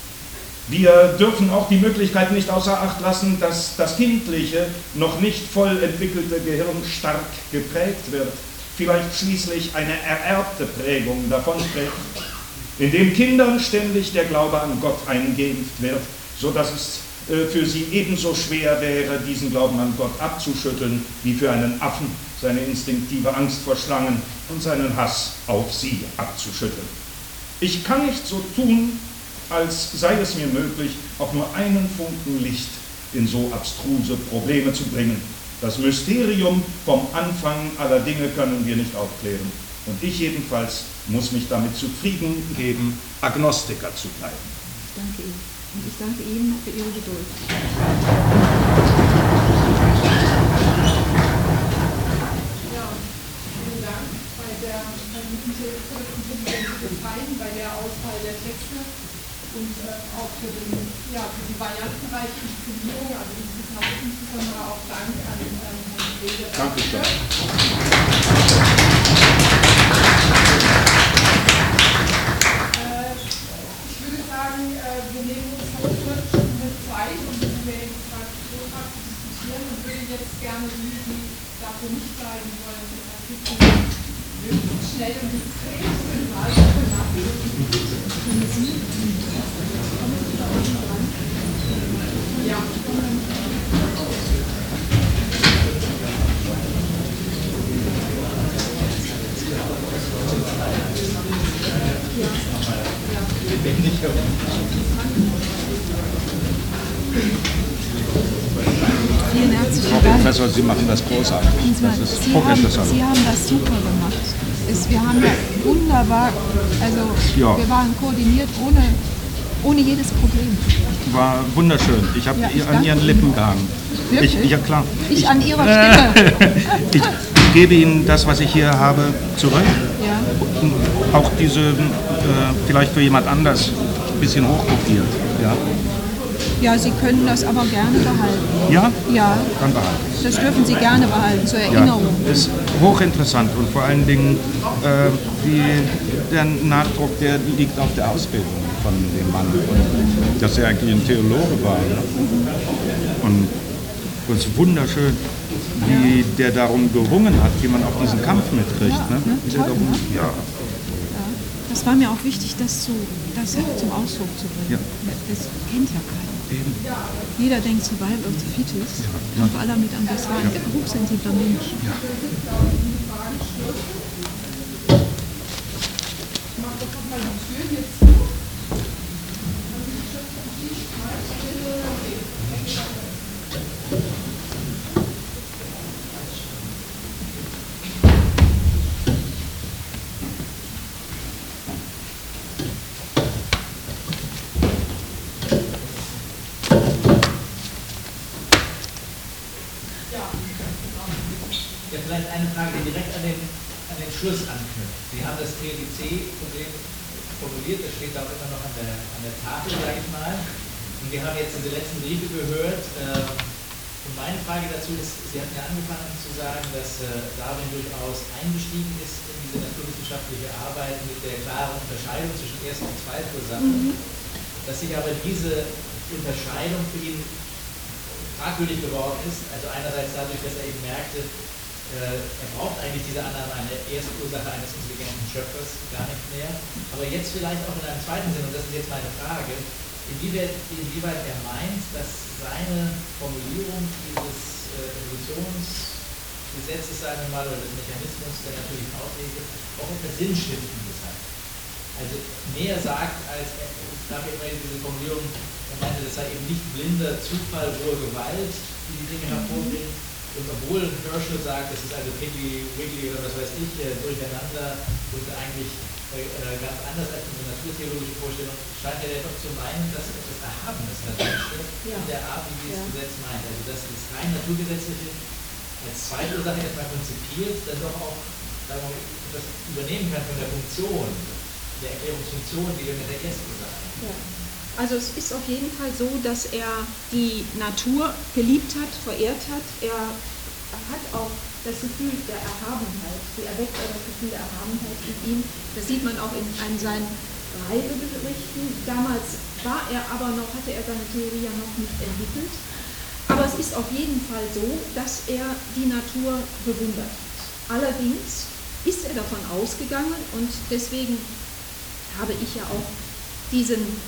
Wir dürfen auch die Möglichkeit nicht außer Acht lassen, dass das kindliche, noch nicht voll entwickelte Gehirn stark geprägt wird, vielleicht schließlich eine ererbte Prägung davonträgt, indem Kindern ständig der Glaube an Gott eingeimpft wird, sodass es für sie ebenso schwer wäre, diesen Glauben an Gott abzuschütteln, wie für einen Affen seine instinktive Angst vor Schlangen und seinen Hass auf sie abzuschütteln. Ich kann nicht so tun, als sei es mir möglich, auch nur einen Funken Licht in so abstruse Probleme zu bringen. Das Mysterium vom Anfang aller Dinge können wir nicht aufklären. Und ich jedenfalls muss mich damit zufrieden geben, Agnostiker zu bleiben. Ich danke Ihnen. Und ich danke Ihnen für Ihre Geduld. Ja, vielen Dank bei der Auswahl der Texte und auch für die variantenreiche Inszenierung, also insbesondere auch Dank an Herrn Frede. Dankeschön. Ich würde sagen, wir nehmen uns noch 4 Stunden Zeit, um über den Vortrag zu diskutieren und würde jetzt gerne die dafür nicht bleiben wollen, bitten, möglichst schnell und diskret den Saal zu verlassen. Ja. Vielen herzlichen Frau Dank. Professor, Sie machen das großartig. Das ist hochinteressant. Sie haben das super gemacht. Wir haben ja wunderbar, also Ja. wir waren koordiniert ohne jedes Problem. War wunderschön. Ich habe Ja, ich an danke Ihren Ihnen. Lippen gehangen. Wirklich? Ja, klar. Ich an Ihrer Stimme. Ich gebe Ihnen das, was ich hier habe, zurück. Ja. Auch diese, vielleicht für jemand anders, ein bisschen hochkopiert. Ja, Ja, Sie können das aber gerne behalten. ja? Ja, Dann behalten. das dürfen Sie gerne behalten, zur Ja, Erinnerung. ist hochinteressant und vor allen Dingen der Nachdruck, der liegt auf der Ausbildung von dem Mann und dass er eigentlich ein Theologe war. Ja? Und es ist wunderschön, wie der darum gerungen hat, wie man auch diesen Kampf mitkriegt. Ja, Ne? ne? Wie der Toll, darum, ne? ja. Das war mir auch wichtig, das zum Ausdruck zu bringen. Ja. Das kennt ja keiner. Eben. Jeder denkt Survival of the Fittest. Ja. Und vor allem mit an, das war ein hochsensibler Mensch. Ja. Ich mache doch nochmal die Tür hier zu. Ja, vielleicht eine Frage, die direkt an den Schluss anknüpft. Sie haben das TLC-Problem formuliert, das steht auch immer noch an der Tafel, sage ich mal. Und wir haben jetzt diese letzten Briefe gehört. Und meine Frage dazu ist, Sie hatten ja angefangen zu sagen, dass Darwin durchaus eingestiegen ist in diese naturwissenschaftliche Arbeit mit der klaren Unterscheidung zwischen Erst- und Zweitursachen, dass sich aber diese Unterscheidung für ihn fragwürdig geworden ist. Also einerseits dadurch, dass er eben merkte, er braucht eigentlich diese Annahme einer Erstursache eines intelligenten Schöpfers gar nicht mehr. Aber jetzt vielleicht auch in einem zweiten Sinn, und das ist jetzt meine Frage, inwieweit er meint, dass seine Formulierung dieses Evolutionsgesetzes, sagen wir mal, oder des Mechanismus der natürlichen Auslese auch etwas Sinnstiftendes hat. Also mehr sagt, als er gab immer diese Formulierung, er meinte, das sei eben nicht blinder Zufall, rohe Gewalt, die die Dinge hervorbringt. Und obwohl Herschel sagt, das ist also Piggly, Wiggly oder was weiß ich, durcheinander und eigentlich ganz anders als unsere naturtheologische Vorstellung, scheint er ja doch zu meinen, dass etwas Erhabenes natürlich steckt in der Art, wie dieses Gesetz meint. Also dass das rein naturgesetzliche als Zweitursache erstmal konzipiert, dann doch auch sagen wir, das übernehmen kann von der Funktion, der Erklärungsfunktion, die wir mit der Erstursache haben. Ja. Also es ist auf jeden Fall so, dass er die Natur geliebt hat, verehrt hat. Er hat auch das Gefühl der Erhabenheit, sie erweckt auch das Gefühl der Erhabenheit in ihm. Das sieht man auch in seinen Reiseberichten. Damals hatte er seine Theorie ja noch nicht entwickelt. Aber es ist auf jeden Fall so, dass er die Natur bewundert hat. Allerdings ist er davon ausgegangen und deswegen habe ich ja auch die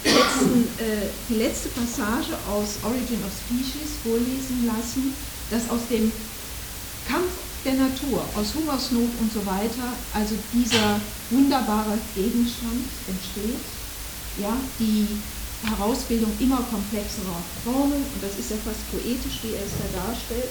letzte Passage aus Origin of Species vorlesen lassen, dass aus dem Kampf der Natur, aus Hungersnot und so weiter, also dieser wunderbare Gegenstand entsteht, ja, die Herausbildung immer komplexerer Formen, und das ist ja fast poetisch, wie er es da darstellt.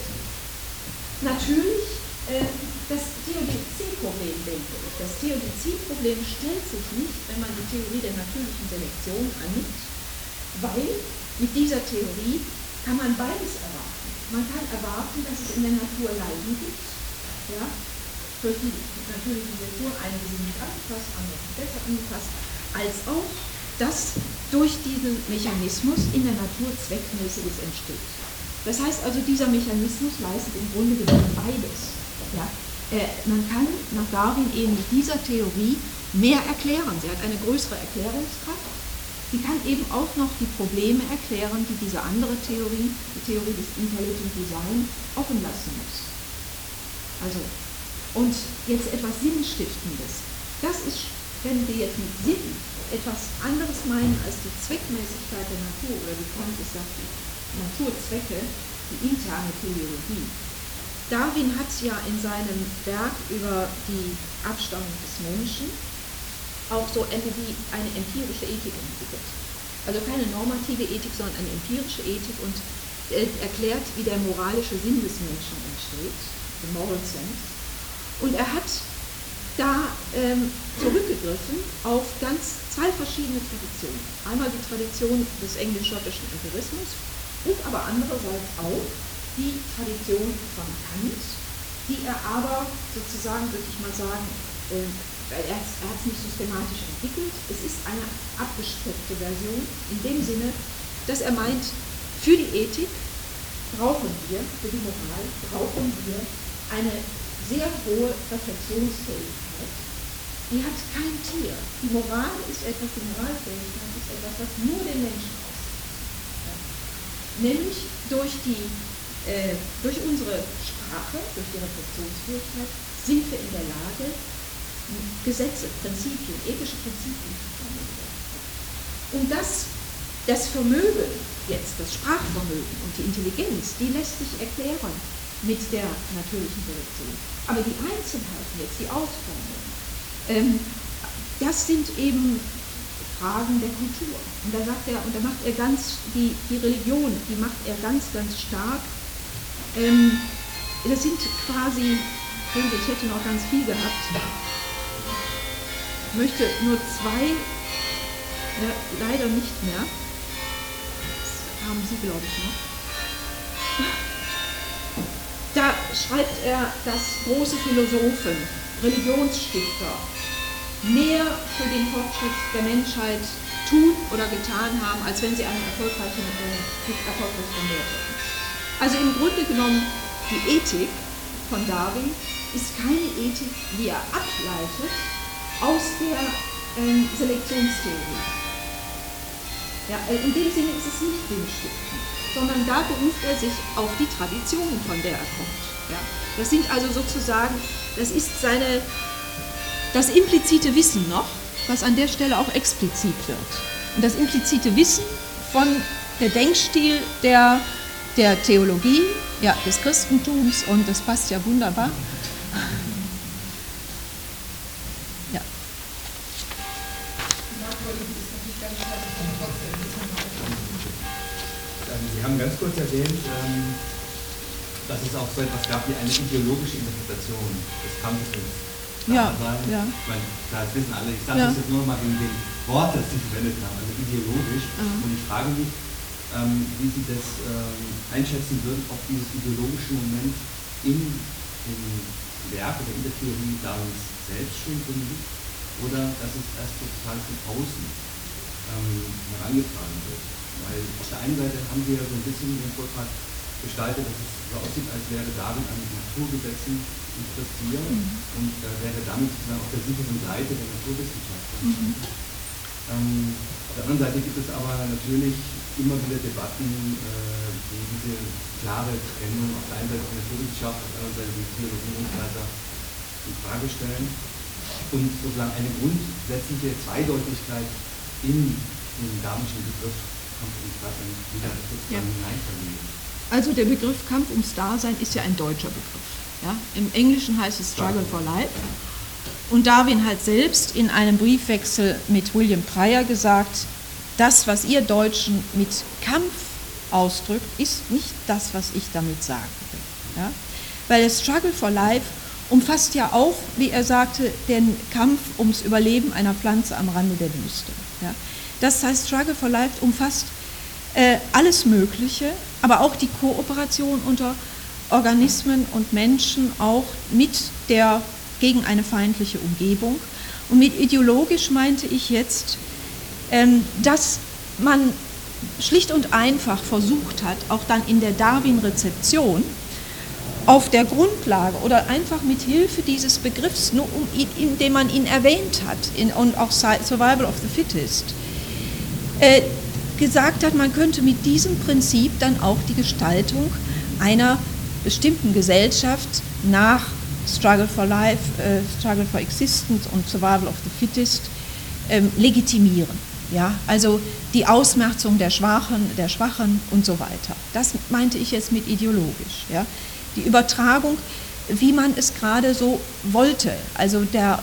Natürlich das Theodizee-Problem, denke ich. Das Theodizee-Problem stellt sich nicht, wenn man die Theorie der natürlichen Selektion annimmt, weil mit dieser Theorie kann man beides erwarten. Man kann erwarten, dass es in der Natur Leiden gibt, ja, durch die natürliche Selektion, einige sind nicht angepasst, andere sind besser angepasst, als auch, dass durch diesen Mechanismus in der Natur Zweckmäßiges entsteht. Das heißt also, dieser Mechanismus leistet im Grunde genommen beides. Ja? Man kann nach Darwin eben mit dieser Theorie mehr erklären. Sie hat eine größere Erklärungskraft. Sie kann eben auch noch die Probleme erklären, die diese andere Theorie, die Theorie des Intelligent Design, offen lassen muss. Also, und jetzt etwas Sinnstiftendes. Das ist, wenn wir jetzt mit Sinn etwas anderes meinen als die Zweckmäßigkeit der Natur, oder wie Kant es sagt, die Naturzwecke, die interne Teleologie. Darwin hat ja in seinem Werk über die Abstammung des Menschen auch so wie eine empirische Ethik entwickelt. Also keine normative Ethik, sondern eine empirische Ethik, und erklärt, wie der moralische Sinn des Menschen entsteht, the moral sense. Und er hat da zurückgegriffen auf zwei verschiedene Traditionen. Einmal die Tradition des englisch-schottischen Empirismus und aber andererseits auch die Tradition von Kant, die er aber sozusagen, würde ich mal sagen, er hat es nicht systematisch entwickelt. Es ist eine abgespeckte Version in dem Sinne, dass er meint, für die Ethik brauchen wir, für die Moral brauchen wir eine sehr hohe Reflexionsfähigkeit. Die hat kein Tier. Die Moral ist etwas, die Moralfähigkeit ist etwas, was nur den Menschen auszeichnet. Nämlich durch unsere Sprache, durch die Reflexionsfähigkeit, sind wir in der Lage, Gesetze, Prinzipien, ethische Prinzipien zu formulieren. Und das Vermögen jetzt, das Sprachvermögen und die Intelligenz, die lässt sich erklären mit der natürlichen Selektion. Aber die Einzelheiten jetzt, die Ausformungen, das sind eben Fragen der Kultur. Und da sagt er, und da macht er die Religion, die macht er ganz, ganz stark. Das sind quasi, ich hätte noch ganz viel gehabt. Ich möchte nur zwei, leider nicht mehr. Das haben Sie, glaube ich, noch. Da schreibt er, dass große Philosophen, Religionsstifter mehr für den Fortschritt der Menschheit tun oder getan haben, als wenn sie einen erfolgreich vermehrt hätten. Also im Grunde genommen, die Ethik von Darwin ist keine Ethik, die er ableitet aus der Selektionstheorie. Ja, in dem Sinne ist es nicht sinnstiftend, sondern da beruft er sich auf die Tradition, von der er kommt. Ja, das sind also sozusagen, das ist das implizite Wissen noch, was an der Stelle auch explizit wird. Und das implizite Wissen von der Denkstil der Theologie, ja, des Christentums, und das passt ja wunderbar. Ja. Sie haben ganz kurz erwähnt, dass es auch so etwas gab wie eine ideologische Interpretation des Kampfes. Ja, ja. Ich meine, das wissen alle. Ich sage das jetzt nur mal wegen dem Wort, das Sie verwendet haben, also ideologisch. Und ich frage mich, wie Sie das einschätzen würden, ob dieses ideologische Moment in dem Werk oder in der Theorie Darwins selbst schon drin liegt, oder dass es erst total von außen herangetragen wird. Weil auf der einen Seite haben wir so ein bisschen den Vortrag gestaltet, dass es so aussieht, als wäre Darwin an Naturgesetzen interessiert und wäre damit sozusagen auf der sicheren Seite der Naturwissenschaft. Auf der anderen Seite gibt es aber natürlich immer wieder Debatten, die diese klare Trennung auf der einen Seite die Naturwissenschaft, auf der anderen Seite die Theologie und so weiter in Frage stellen und sozusagen eine grundsätzliche Zweideutigkeit in den darwinschen Begriff Kampf ums Dasein wieder sozusagen hineinverlegen. Also der Begriff Kampf ums Dasein ist ja ein deutscher Begriff. Ja? Im Englischen heißt es Struggle for Life. Und Darwin hat selbst in einem Briefwechsel mit William Pryor gesagt, das, was ihr Deutschen mit Kampf ausdrückt, ist nicht das, was ich damit sagen will. Ja? Weil das Struggle for Life umfasst ja auch, wie er sagte, den Kampf ums Überleben einer Pflanze am Rande der Wüste. Ja? Das heißt, Struggle for Life umfasst alles Mögliche, aber auch die Kooperation unter Organismen und Menschen, auch gegen eine feindliche Umgebung. Und mit ideologisch meinte ich jetzt, dass man schlicht und einfach versucht hat, auch dann in der Darwin-Rezeption auf der Grundlage oder einfach mit Hilfe dieses Begriffs, nur indem man ihn erwähnt hat, und auch Survival of the Fittest, gesagt hat, man könnte mit diesem Prinzip dann auch die Gestaltung einer bestimmten Gesellschaft nach Struggle for Life, Struggle for Existence und Survival of the Fittest legitimieren. Ja? Also die Ausmerzung der Schwachen und so weiter. Das meinte ich jetzt mit ideologisch. Ja? Die Übertragung, wie man es gerade so wollte. Also der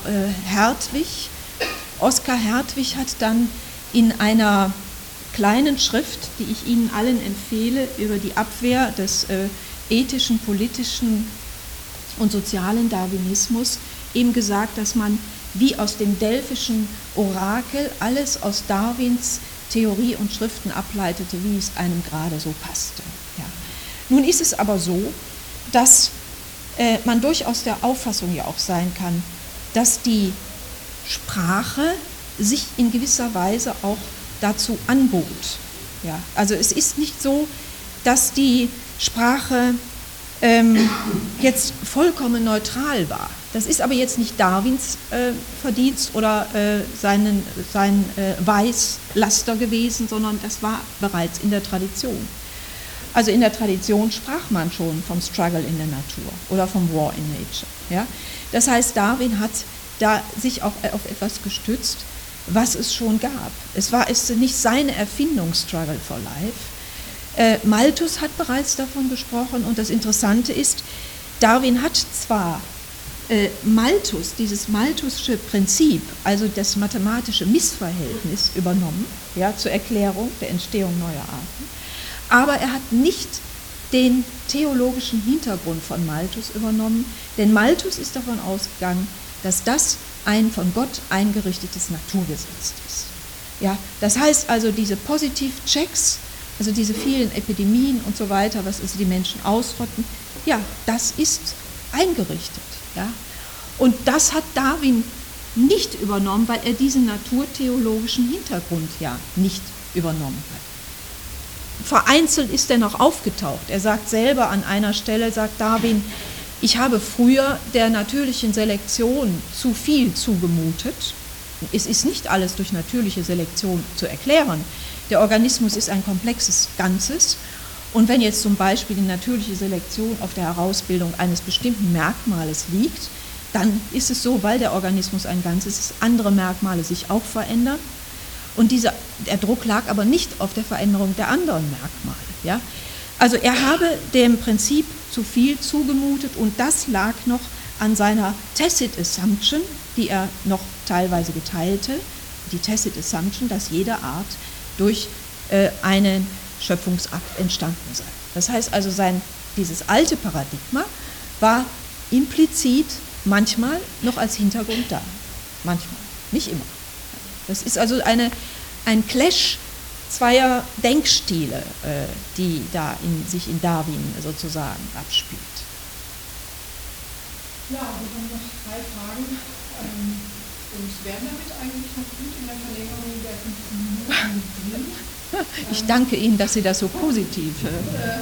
Oskar Hertwig hat dann in einer kleinen Schrift, die ich Ihnen allen empfehle, über die Abwehr des ethischen, politischen und sozialen Darwinismus eben gesagt, dass man wie aus dem delphischen Orakel alles aus Darwins Theorie und Schriften ableitete, wie es einem gerade so passte. Ja. Nun ist es aber so, dass man durchaus der Auffassung ja auch sein kann, dass die Sprache sich in gewisser Weise auch dazu anbot. Ja. Also es ist nicht so, dass die Sprache jetzt vollkommen neutral war. Das ist aber jetzt nicht Darwins Verdienst oder sein Weißlaster gewesen, sondern das war bereits in der Tradition. Also in der Tradition sprach man schon vom Struggle in der Natur oder vom War in Nature. Ja? Das heißt, Darwin hat da sich auch auf etwas gestützt, was es schon gab. Es war nicht seine Erfindung, Struggle for Life. Malthus hat bereits davon gesprochen, und das Interessante ist, Darwin hat zwar dieses Malthusche Prinzip, also das mathematische Missverhältnis übernommen, ja, zur Erklärung der Entstehung neuer Arten, aber er hat nicht den theologischen Hintergrund von Malthus übernommen, denn Malthus ist davon ausgegangen, dass das ein von Gott eingerichtetes Naturgesetz ist. Ja, das heißt also, diese Positiv-Checks, also diese vielen Epidemien und so weiter, was also die Menschen ausrotten, ja, das ist eingerichtet. Ja. Und das hat Darwin nicht übernommen, weil er diesen naturtheologischen Hintergrund ja nicht übernommen hat. Vereinzelt ist er noch aufgetaucht. Er sagt selber an einer Stelle, sagt Darwin, ich habe früher der natürlichen Selektion zu viel zugemutet. Es ist nicht alles durch natürliche Selektion zu erklären. Der Organismus ist ein komplexes Ganzes, und wenn jetzt zum Beispiel die natürliche Selektion auf der Herausbildung eines bestimmten Merkmales liegt, dann ist es so, weil der Organismus ein Ganzes ist, andere Merkmale sich auch verändern, und der Druck lag aber nicht auf der Veränderung der anderen Merkmale. Ja? Also er habe dem Prinzip zu viel zugemutet, und das lag noch an seiner Tacit Assumption, die er noch teilweise geteilte, die Tacit Assumption, dass jede Art durch einen Schöpfungsakt entstanden sei. Das heißt also, dieses alte Paradigma war implizit manchmal noch als Hintergrund da. Manchmal, nicht immer. Das ist also ein Clash zweier Denkstile, die da sich in Darwin sozusagen abspielt. Ja, wir haben noch 3 Fragen. Und werden damit eigentlich noch gut in der Verlängerung der 15 Minuten drin? Ich danke Ihnen, dass Sie das so positiv. Ja,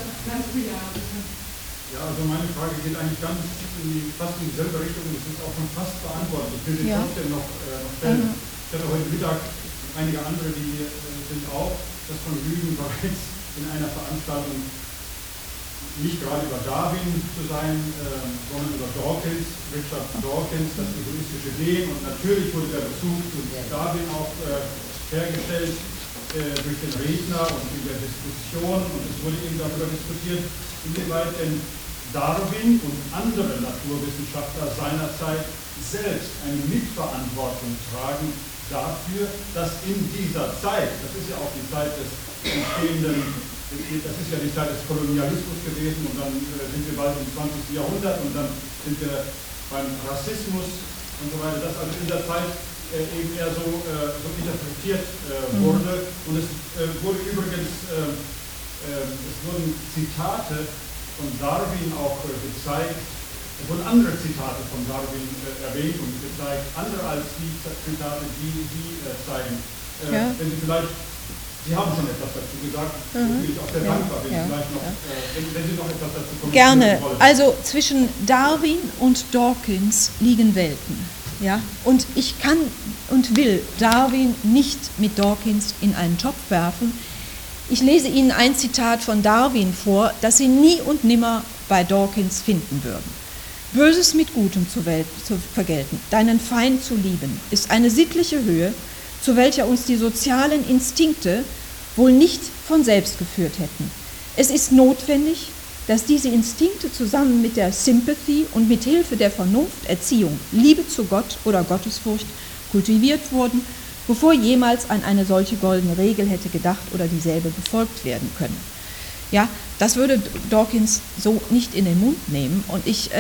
also meine Frage geht eigentlich fast in dieselbe Richtung. Das ist auch schon fast beantwortet. Ich will sie trotzdem noch stellen. Ich hatte heute Mittag einige andere, die sind auch das von Rügen bereits in einer Veranstaltung nicht gerade über Darwin zu sein, sondern über Dawkins, Richard Dawkins, das egoistische Leben. Und natürlich wurde der Bezug zu Darwin auch hergestellt durch den Redner und in der Diskussion. Und es wurde eben darüber diskutiert, inwieweit denn Darwin und andere Naturwissenschaftler seinerzeit selbst eine Mitverantwortung tragen dafür, dass in dieser Zeit, das ist ja auch die Zeit des entstehenden, das ist ja die Zeit des Kolonialismus gewesen und dann sind wir bald im 20. Jahrhundert und dann sind wir beim Rassismus und so weiter, dass also in der Zeit eben eher so interpretiert wurde. Und es wurde übrigens, es wurden Zitate von Darwin auch gezeigt, es wurden andere Zitate von Darwin erwähnt und gezeigt, andere als die Zitate, die Sie zeigen. Wenn Sie vielleicht, Sie haben schon etwas dazu gesagt, bin ich auch sehr dankbar, wenn Sie vielleicht noch, wenn Sie noch etwas dazu kommentieren Gerne. wollen. Also zwischen Darwin und Dawkins liegen Welten. Ja? Und ich kann und will Darwin nicht mit Dawkins in einen Topf werfen. Ich lese Ihnen ein Zitat von Darwin vor, das Sie nie und nimmer bei Dawkins finden würden. Böses mit Gutem zu vergelten, deinen Feind zu lieben, ist eine sittliche Höhe, zu welcher uns die sozialen Instinkte wohl nicht von selbst geführt hätten. Es ist notwendig, dass diese Instinkte zusammen mit der Sympathie und mit Hilfe der Vernunft, Erziehung, Liebe zu Gott oder Gottesfurcht kultiviert wurden, bevor jemals an eine solche goldene Regel hätte gedacht oder dieselbe befolgt werden können. Ja, das würde Dawkins so nicht in den Mund nehmen. Und ich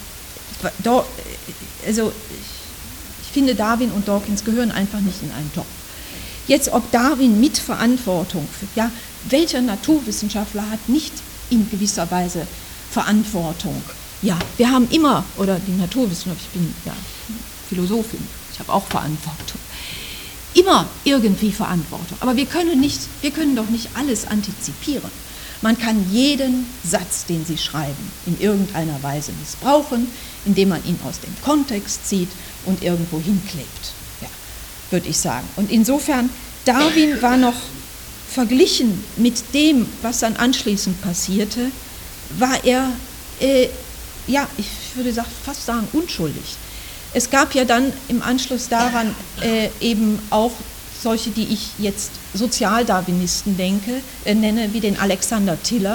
finde, Darwin und Dawkins gehören einfach nicht in einen Topf. Jetzt, ob Darwin mit Verantwortung, ja, welcher Naturwissenschaftler hat nicht in gewisser Weise Verantwortung? Ja, wir haben immer, oder die Naturwissenschaft, ich bin ja Philosophin, ich habe auch Verantwortung, immer irgendwie Verantwortung. Aber wir können doch nicht alles antizipieren. Man kann jeden Satz, den Sie schreiben, in irgendeiner Weise missbrauchen, indem man ihn aus dem Kontext zieht und irgendwo hinklebt, ja, würde ich sagen. Und insofern, Darwin war noch verglichen mit dem, was dann anschließend passierte, war er, ja, ich würde fast sagen, unschuldig. Es gab ja dann im Anschluss daran eben auch solche, die ich jetzt Sozialdarwinisten nenne, wie den Alexander Tille,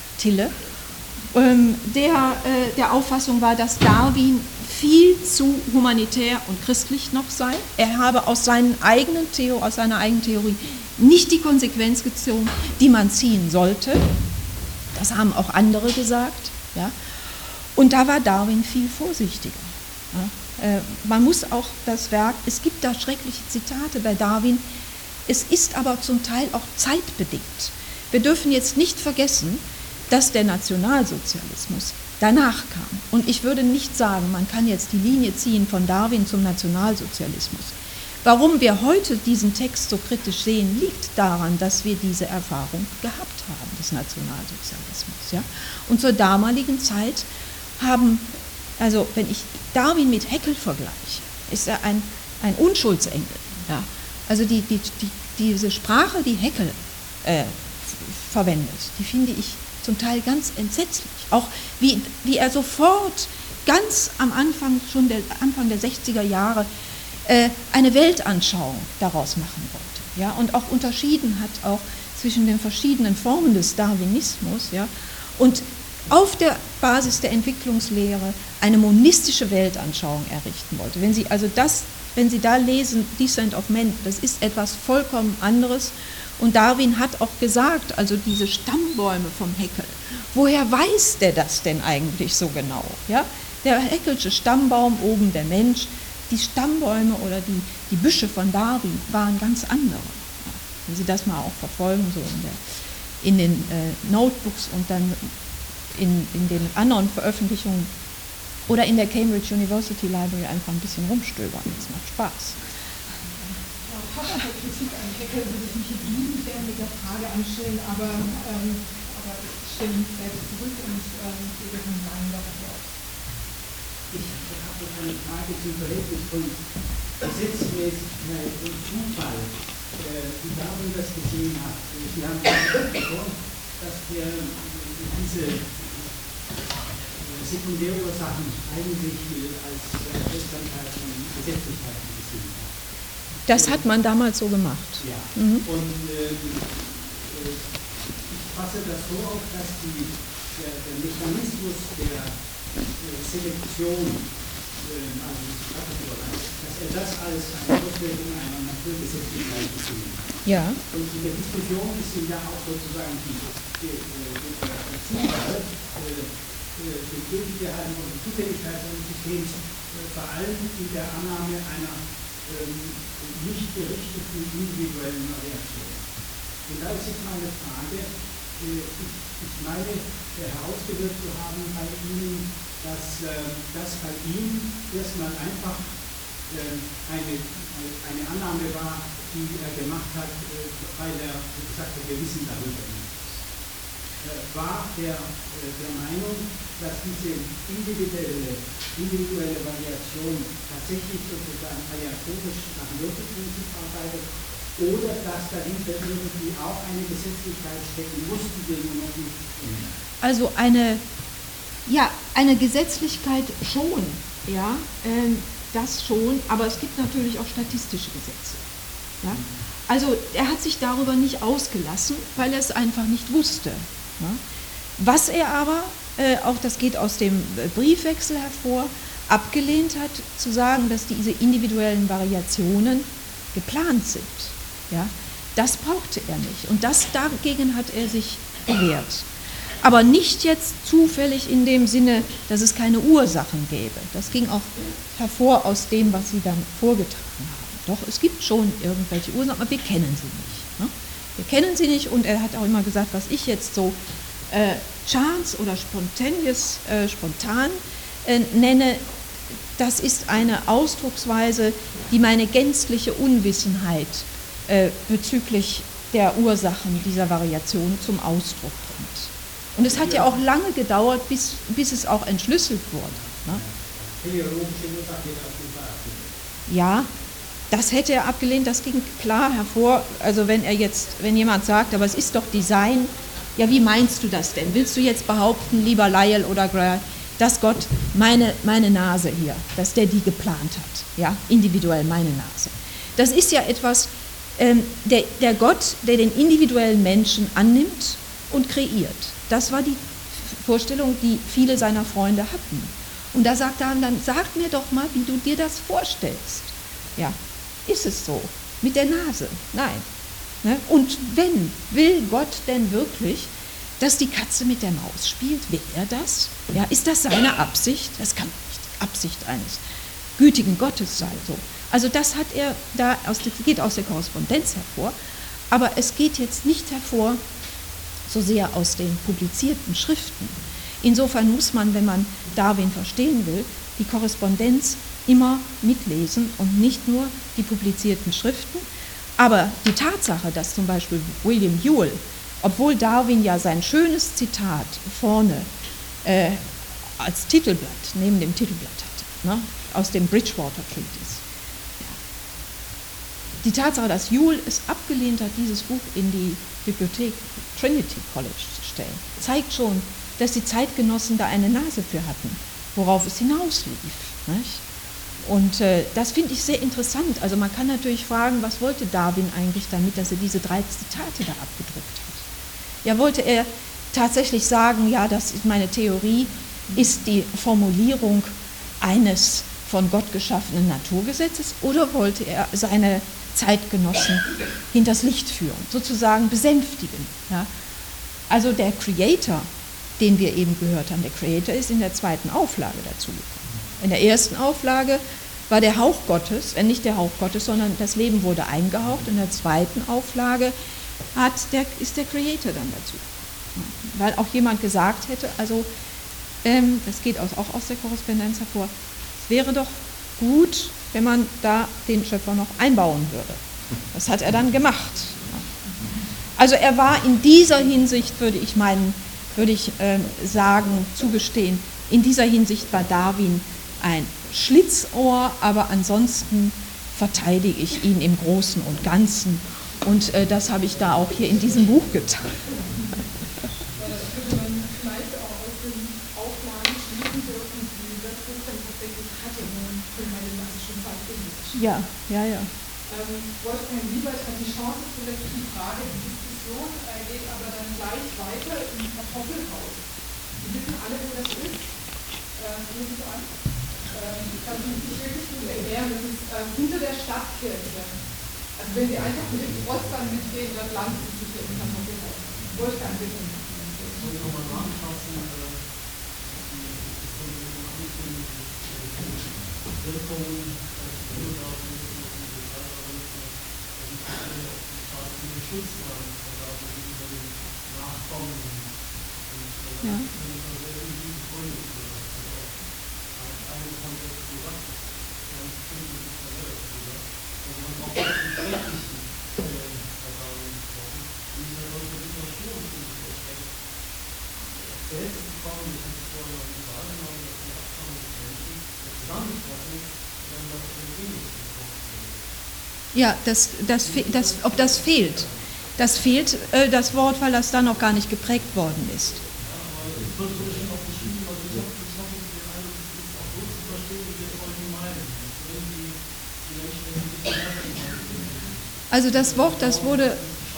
der Auffassung war, dass Darwin viel zu humanitär und christlich noch sei. Er habe aus seiner eigenen Theorie nicht die Konsequenz gezogen, die man ziehen sollte. Das haben auch andere gesagt. Ja. Und da war Darwin viel vorsichtiger. Ja. Man muss auch das Werk, es gibt da schreckliche Zitate bei Darwin, es ist aber zum Teil auch zeitbedingt. Wir dürfen jetzt nicht vergessen, dass der Nationalsozialismus danach kam. Und ich würde nicht sagen, man kann jetzt die Linie ziehen von Darwin zum Nationalsozialismus. Warum wir heute diesen Text so kritisch sehen, liegt daran, dass wir diese Erfahrung gehabt haben, des Nationalsozialismus. Ja? Und zur damaligen Zeit haben, also wenn ich Darwin mit Haeckel vergleiche, ist er ein Unschuldsengel. Ja? Also diese Sprache, die Haeckel verwendet, die finde ich zum Teil ganz entsetzlich. Auch wie er sofort ganz am Anfang, schon Anfang der 60er Jahre, eine Weltanschauung daraus machen wollte. Ja? Und auch unterschieden hat auch zwischen den verschiedenen Formen des Darwinismus. Ja? Und auf der Basis der Entwicklungslehre eine monistische Weltanschauung errichten wollte. Wenn Sie da lesen, Descent of Man, das ist etwas vollkommen anderes. Und Darwin hat auch gesagt, also diese Stammbäume vom Haeckel, woher weiß der das denn eigentlich so genau? Ja? Der Haeckelsche Stammbaum, oben der Mensch, die Stammbäume oder die Büsche von Darwin waren ganz andere. Ja? Wenn Sie das mal auch verfolgen, so in den Notebooks und dann in den anderen Veröffentlichungen oder in der Cambridge University Library einfach ein bisschen rumstöbern, das macht Spaß. Kritik an Haeckel würde ich mich jetzt liebend gerne mit der Frage anstellen, aber ich stelle mich selbst zurück und gebe Herrn Weinberg das Wort. Ich habe eine Frage zum Verhältnis von Gesetzmäßigkeit und Zufall. Wie Darwin das gesehen hat. Sie haben gesagt, dass diese Sekundärursachen eigentlich als Selbstständigkeit und Gesetzlichkeit gesehen hat. Das hat man damals so gemacht. Ja. Mhm. Und ich fasse das so auf, dass der Mechanismus der Selektion dass er das als eine Auswirkung einer Naturgesetzlichkeit bestimmt. Ja. Und in der Diskussion ist ihm ja auch sozusagen der Zufall, die Gültigkeit und Zufälligkeit eines Systems vor allem in der Annahme einer nicht gerichteten individuellen Reaktion. Und da ist jetzt meine Frage, ich meine herausgehört zu haben bei Ihnen, dass das bei ihm erstmal einfach eine Annahme war, die er gemacht hat, weil er gesagt hat, wir wissen darüber nichts. War der Meinung, dass diese individuelle Variation tatsächlich sozusagen aleatorisch nach dem Würfelprinzip arbeitet oder dass dahinter irgendwie auch eine Gesetzlichkeit stecken muss, die wir nur noch nicht kennen? Also eine Gesetzlichkeit schon, ja, das schon, aber es gibt natürlich auch statistische Gesetze. Ja? Also er hat sich darüber nicht ausgelassen, weil er es einfach nicht wusste. Ja? Was er aber, auch das geht aus dem Briefwechsel hervor, abgelehnt hat, zu sagen, dass diese individuellen Variationen geplant sind. Ja? Das brauchte er nicht und dagegen hat er sich gewehrt. Aber nicht jetzt zufällig in dem Sinne, dass es keine Ursachen gäbe. Das ging auch hervor aus dem, was Sie dann vorgetragen haben. Doch, es gibt schon irgendwelche Ursachen, aber wir kennen sie nicht. Ne? Wir kennen sie nicht und er hat auch immer gesagt, was ich jetzt so Chance oder spontan nenne, das ist eine Ausdrucksweise, die meine gänzliche Unwissenheit bezüglich der Ursachen dieser Variation zum Ausdruck bringt. Und es hat ja auch lange gedauert, bis es auch entschlüsselt wurde. Ne? Ja, das hätte er abgelehnt, das ging klar hervor. Also wenn jemand sagt, aber es ist doch Design, ja, wie meinst du das denn? Willst du jetzt behaupten, lieber Lyell oder Gray, dass Gott meine Nase hier, dass der die geplant hat, ja, individuell meine Nase. Das ist ja etwas, der Gott, der den individuellen Menschen annimmt und kreiert. Das war die Vorstellung, die viele seiner Freunde hatten. Und da sagt er dann, sag mir doch mal, wie du dir das vorstellst. Ja, ist es so? Mit der Nase? Nein. Ne? Und will Gott denn wirklich, dass die Katze mit der Maus spielt? Will er das? Ja, ist das seine Absicht? Das kann nicht Absicht eines gütigen Gottes sein. So. Also das hat er geht aus der Korrespondenz hervor, aber es geht jetzt nicht hervor so sehr aus den publizierten Schriften. Insofern muss man, wenn man Darwin verstehen will, die Korrespondenz immer mitlesen und nicht nur die publizierten Schriften. Aber die Tatsache, dass zum Beispiel William Whewell, obwohl Darwin ja sein schönes Zitat vorne als Titelblatt, neben dem Titelblatt hatte, ne, aus dem Bridgewater Treatise. Ja. Die Tatsache, dass Whewell es abgelehnt hat, dieses Buch in die Bibliothek Trinity College zu stellen, zeigt schon, dass die Zeitgenossen da eine Nase für hatten, worauf es hinauslief. Nicht? Und das finde ich sehr interessant. Also man kann natürlich fragen, was wollte Darwin eigentlich damit, dass er diese 3 Zitate da abgedruckt hat? Ja, wollte er tatsächlich sagen, ja, das ist meine Theorie, ist die Formulierung eines von Gott geschaffenen Naturgesetzes, oder wollte er seine Zeitgenossen hinters Licht führen, sozusagen besänftigen? Ja? Also der Creator, den wir eben gehört haben, der Creator ist in der 2. Auflage dazugekommen. In der 1. Auflage war der Hauch Gottes, nicht der Hauch Gottes, sondern das Leben wurde eingehaucht. In der 2. Auflage ist der Creator dann dazu. Weil auch jemand gesagt hätte, also das geht auch aus der Korrespondenz hervor, es wäre doch gut, wenn man da den Schöpfer noch einbauen würde. Das hat er dann gemacht. Also er war in dieser Hinsicht, würde ich sagen, zugestehen, in dieser Hinsicht war Darwin ein Schlitzohr, aber ansonsten verteidige ich ihn im Großen und Ganzen. Und das habe ich da auch hier in diesem Buch getan. Könnte man vielleicht auch aus den Auflagen schließen dürfen, die das Buch dann tatsächlich hatte, für meine klassischen Zeitgenossen. Ja. Wolfgang Liebert hat die Chance zur letzten Frage. Die Diskussion geht aber dann gleich weiter im Kartoffelhaus. Sie wissen alle, wo das ist. Rufen Sie an. Ich kann mich nicht wirklich gut erklären, das ist hinter der Stadtkirche. Also wenn Sie einfach mit dem Trost dann mitgehen, dann landen Sie sich in Wolfgang, bitte. Ich nochmal nachfassen, die Wirkungen, Ja. Ja, ob das fehlt. Das fehlt, das Wort, weil das dann noch gar nicht geprägt worden ist. Also das Wort, das wurde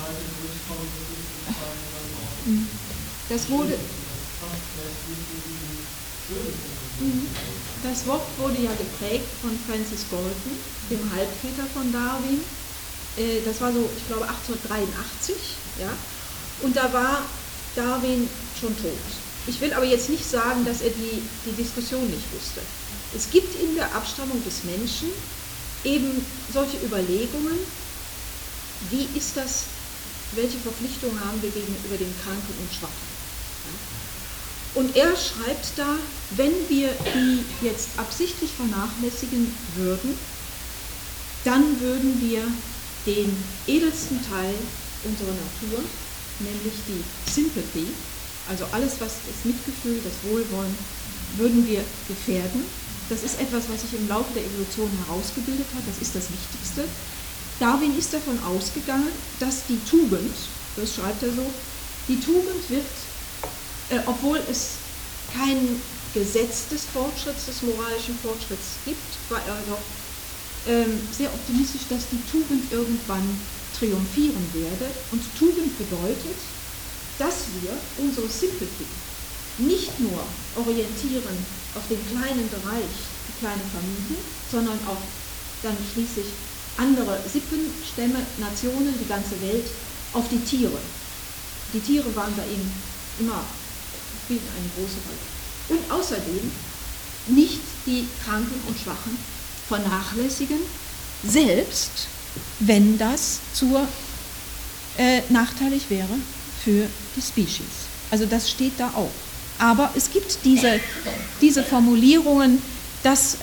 ja geprägt von Francis Galton, dem Halbväter von Darwin. Das war so, ich glaube, 1883, ja, und da war Darwin schon tot. Ich will aber jetzt nicht sagen, dass er die Diskussion nicht wusste. Es gibt in der Abstammung des Menschen eben solche Überlegungen, wie ist das, welche Verpflichtungen haben wir gegenüber den Kranken und Schwachen. Ja? Und er schreibt da, wenn wir die jetzt absichtlich vernachlässigen würden, dann würden wir den edelsten Teil unserer Natur, nämlich die Sympathie, also alles, was das Mitgefühl, das Wohlwollen, würden wir gefährden. Das ist etwas, was sich im Laufe der Evolution herausgebildet hat, das ist das Wichtigste. Darwin ist davon ausgegangen, dass die Tugend, das schreibt er so, die Tugend wird, obwohl es kein Gesetz des Fortschritts, des moralischen Fortschritts gibt, war er doch sehr optimistisch, dass die Tugend irgendwann triumphieren werde. Und Tugend bedeutet, dass wir unsere Sympathie nicht nur orientieren auf den kleinen Bereich, die kleine Familie, sondern auch dann schließlich andere Sippen, Stämme, Nationen, die ganze Welt, auf die Tiere. Die Tiere waren bei ihm immer, spielten eine große Rolle. Und außerdem nicht die Kranken und Schwachen vernachlässigen, selbst wenn das nachteilig wäre für die Species. Also das steht da auch. Aber es gibt diese Formulierungen, dass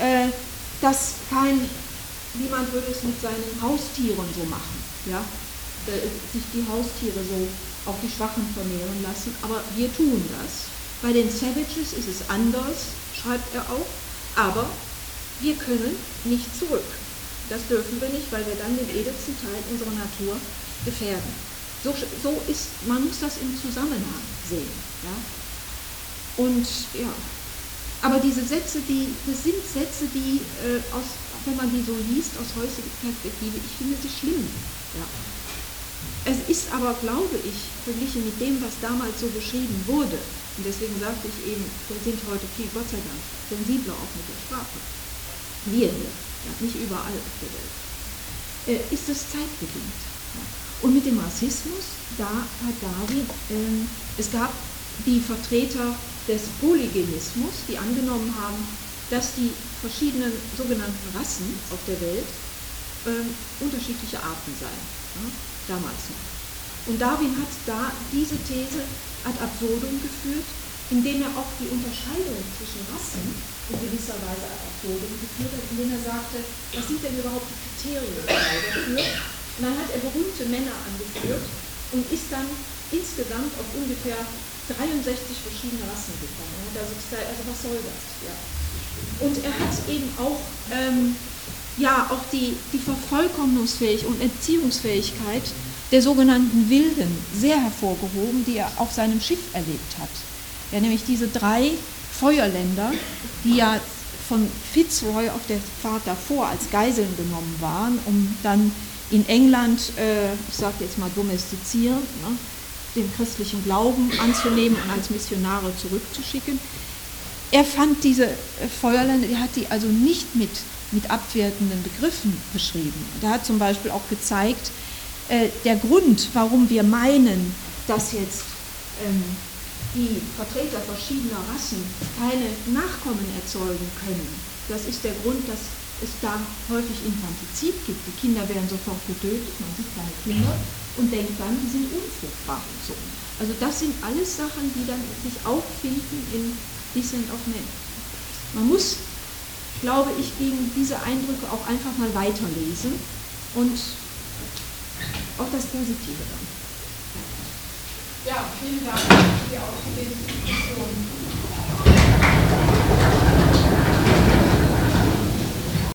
niemand würde es mit seinen Haustieren so machen, ja? Sich die Haustiere so auf die Schwachen vermehren lassen, aber wir tun das. Bei den Savages ist es anders, schreibt er auch, aber wir können nicht zurück. Das dürfen wir nicht, weil wir dann den edelsten Teil unserer Natur gefährden. So ist, man muss das im Zusammenhang sehen. Ja? Und ja, aber diese Sätze, das sind Sätze, die wenn man die so liest aus heutiger Perspektive, ich finde sie schlimm. Ja. Es ist aber, glaube ich, verglichen mit dem, was damals so beschrieben wurde, und deswegen sagte ich eben, wir sind heute viel, Gott sei Dank, sensibler auch mit der Sprache. Wir hier, ja, nicht überall auf der Welt. Ist es zeitbedingt. Ja. Und mit dem Rassismus, da hat Darwin, es gab die Vertreter des Polygenismus, die angenommen haben, dass die verschiedenen sogenannten Rassen auf der Welt unterschiedliche Arten seien, ja, damals noch. Und Darwin hat da diese These ad absurdum geführt, indem er auch die Unterscheidung zwischen Rassen in gewisser Weise ad absurdum geführt hat, indem er sagte, was sind denn überhaupt die Kriterien dafür? Und dann hat er berühmte Männer angeführt und ist dann insgesamt auf ungefähr 63 verschiedene Rassen gekommen. Also was soll das? Ja. Und er hat eben auch, auch die Vervollkommnungsfähigkeit und Erziehungsfähigkeit der sogenannten Wilden sehr hervorgehoben, die er auf seinem Schiff erlebt hat. Ja, nämlich diese 3 Feuerländer, die ja von Fitzroy auf der Fahrt davor als Geiseln genommen waren, um dann in England, ich sage jetzt mal domestizieren, ne, den christlichen Glauben anzunehmen und als Missionare zurückzuschicken. er fand diese Feuerländer, er hat die also nicht mit abwertenden Begriffen beschrieben. Er hat zum Beispiel auch gezeigt, der Grund, warum wir meinen, dass jetzt die Vertreter verschiedener Rassen keine Nachkommen erzeugen können, das ist der Grund, dass es da häufig Infantizid gibt. Die Kinder werden sofort getötet, man sieht keine Kinder und denkt dann, die sind unfruchtbar und so. Also das sind alles Sachen, die dann sich auffinden in Descent of Men. Man muss, glaube ich, gegen diese Eindrücke auch einfach mal weiterlesen und auch das Positive dann. Ja, vielen Dank für die Auslegung.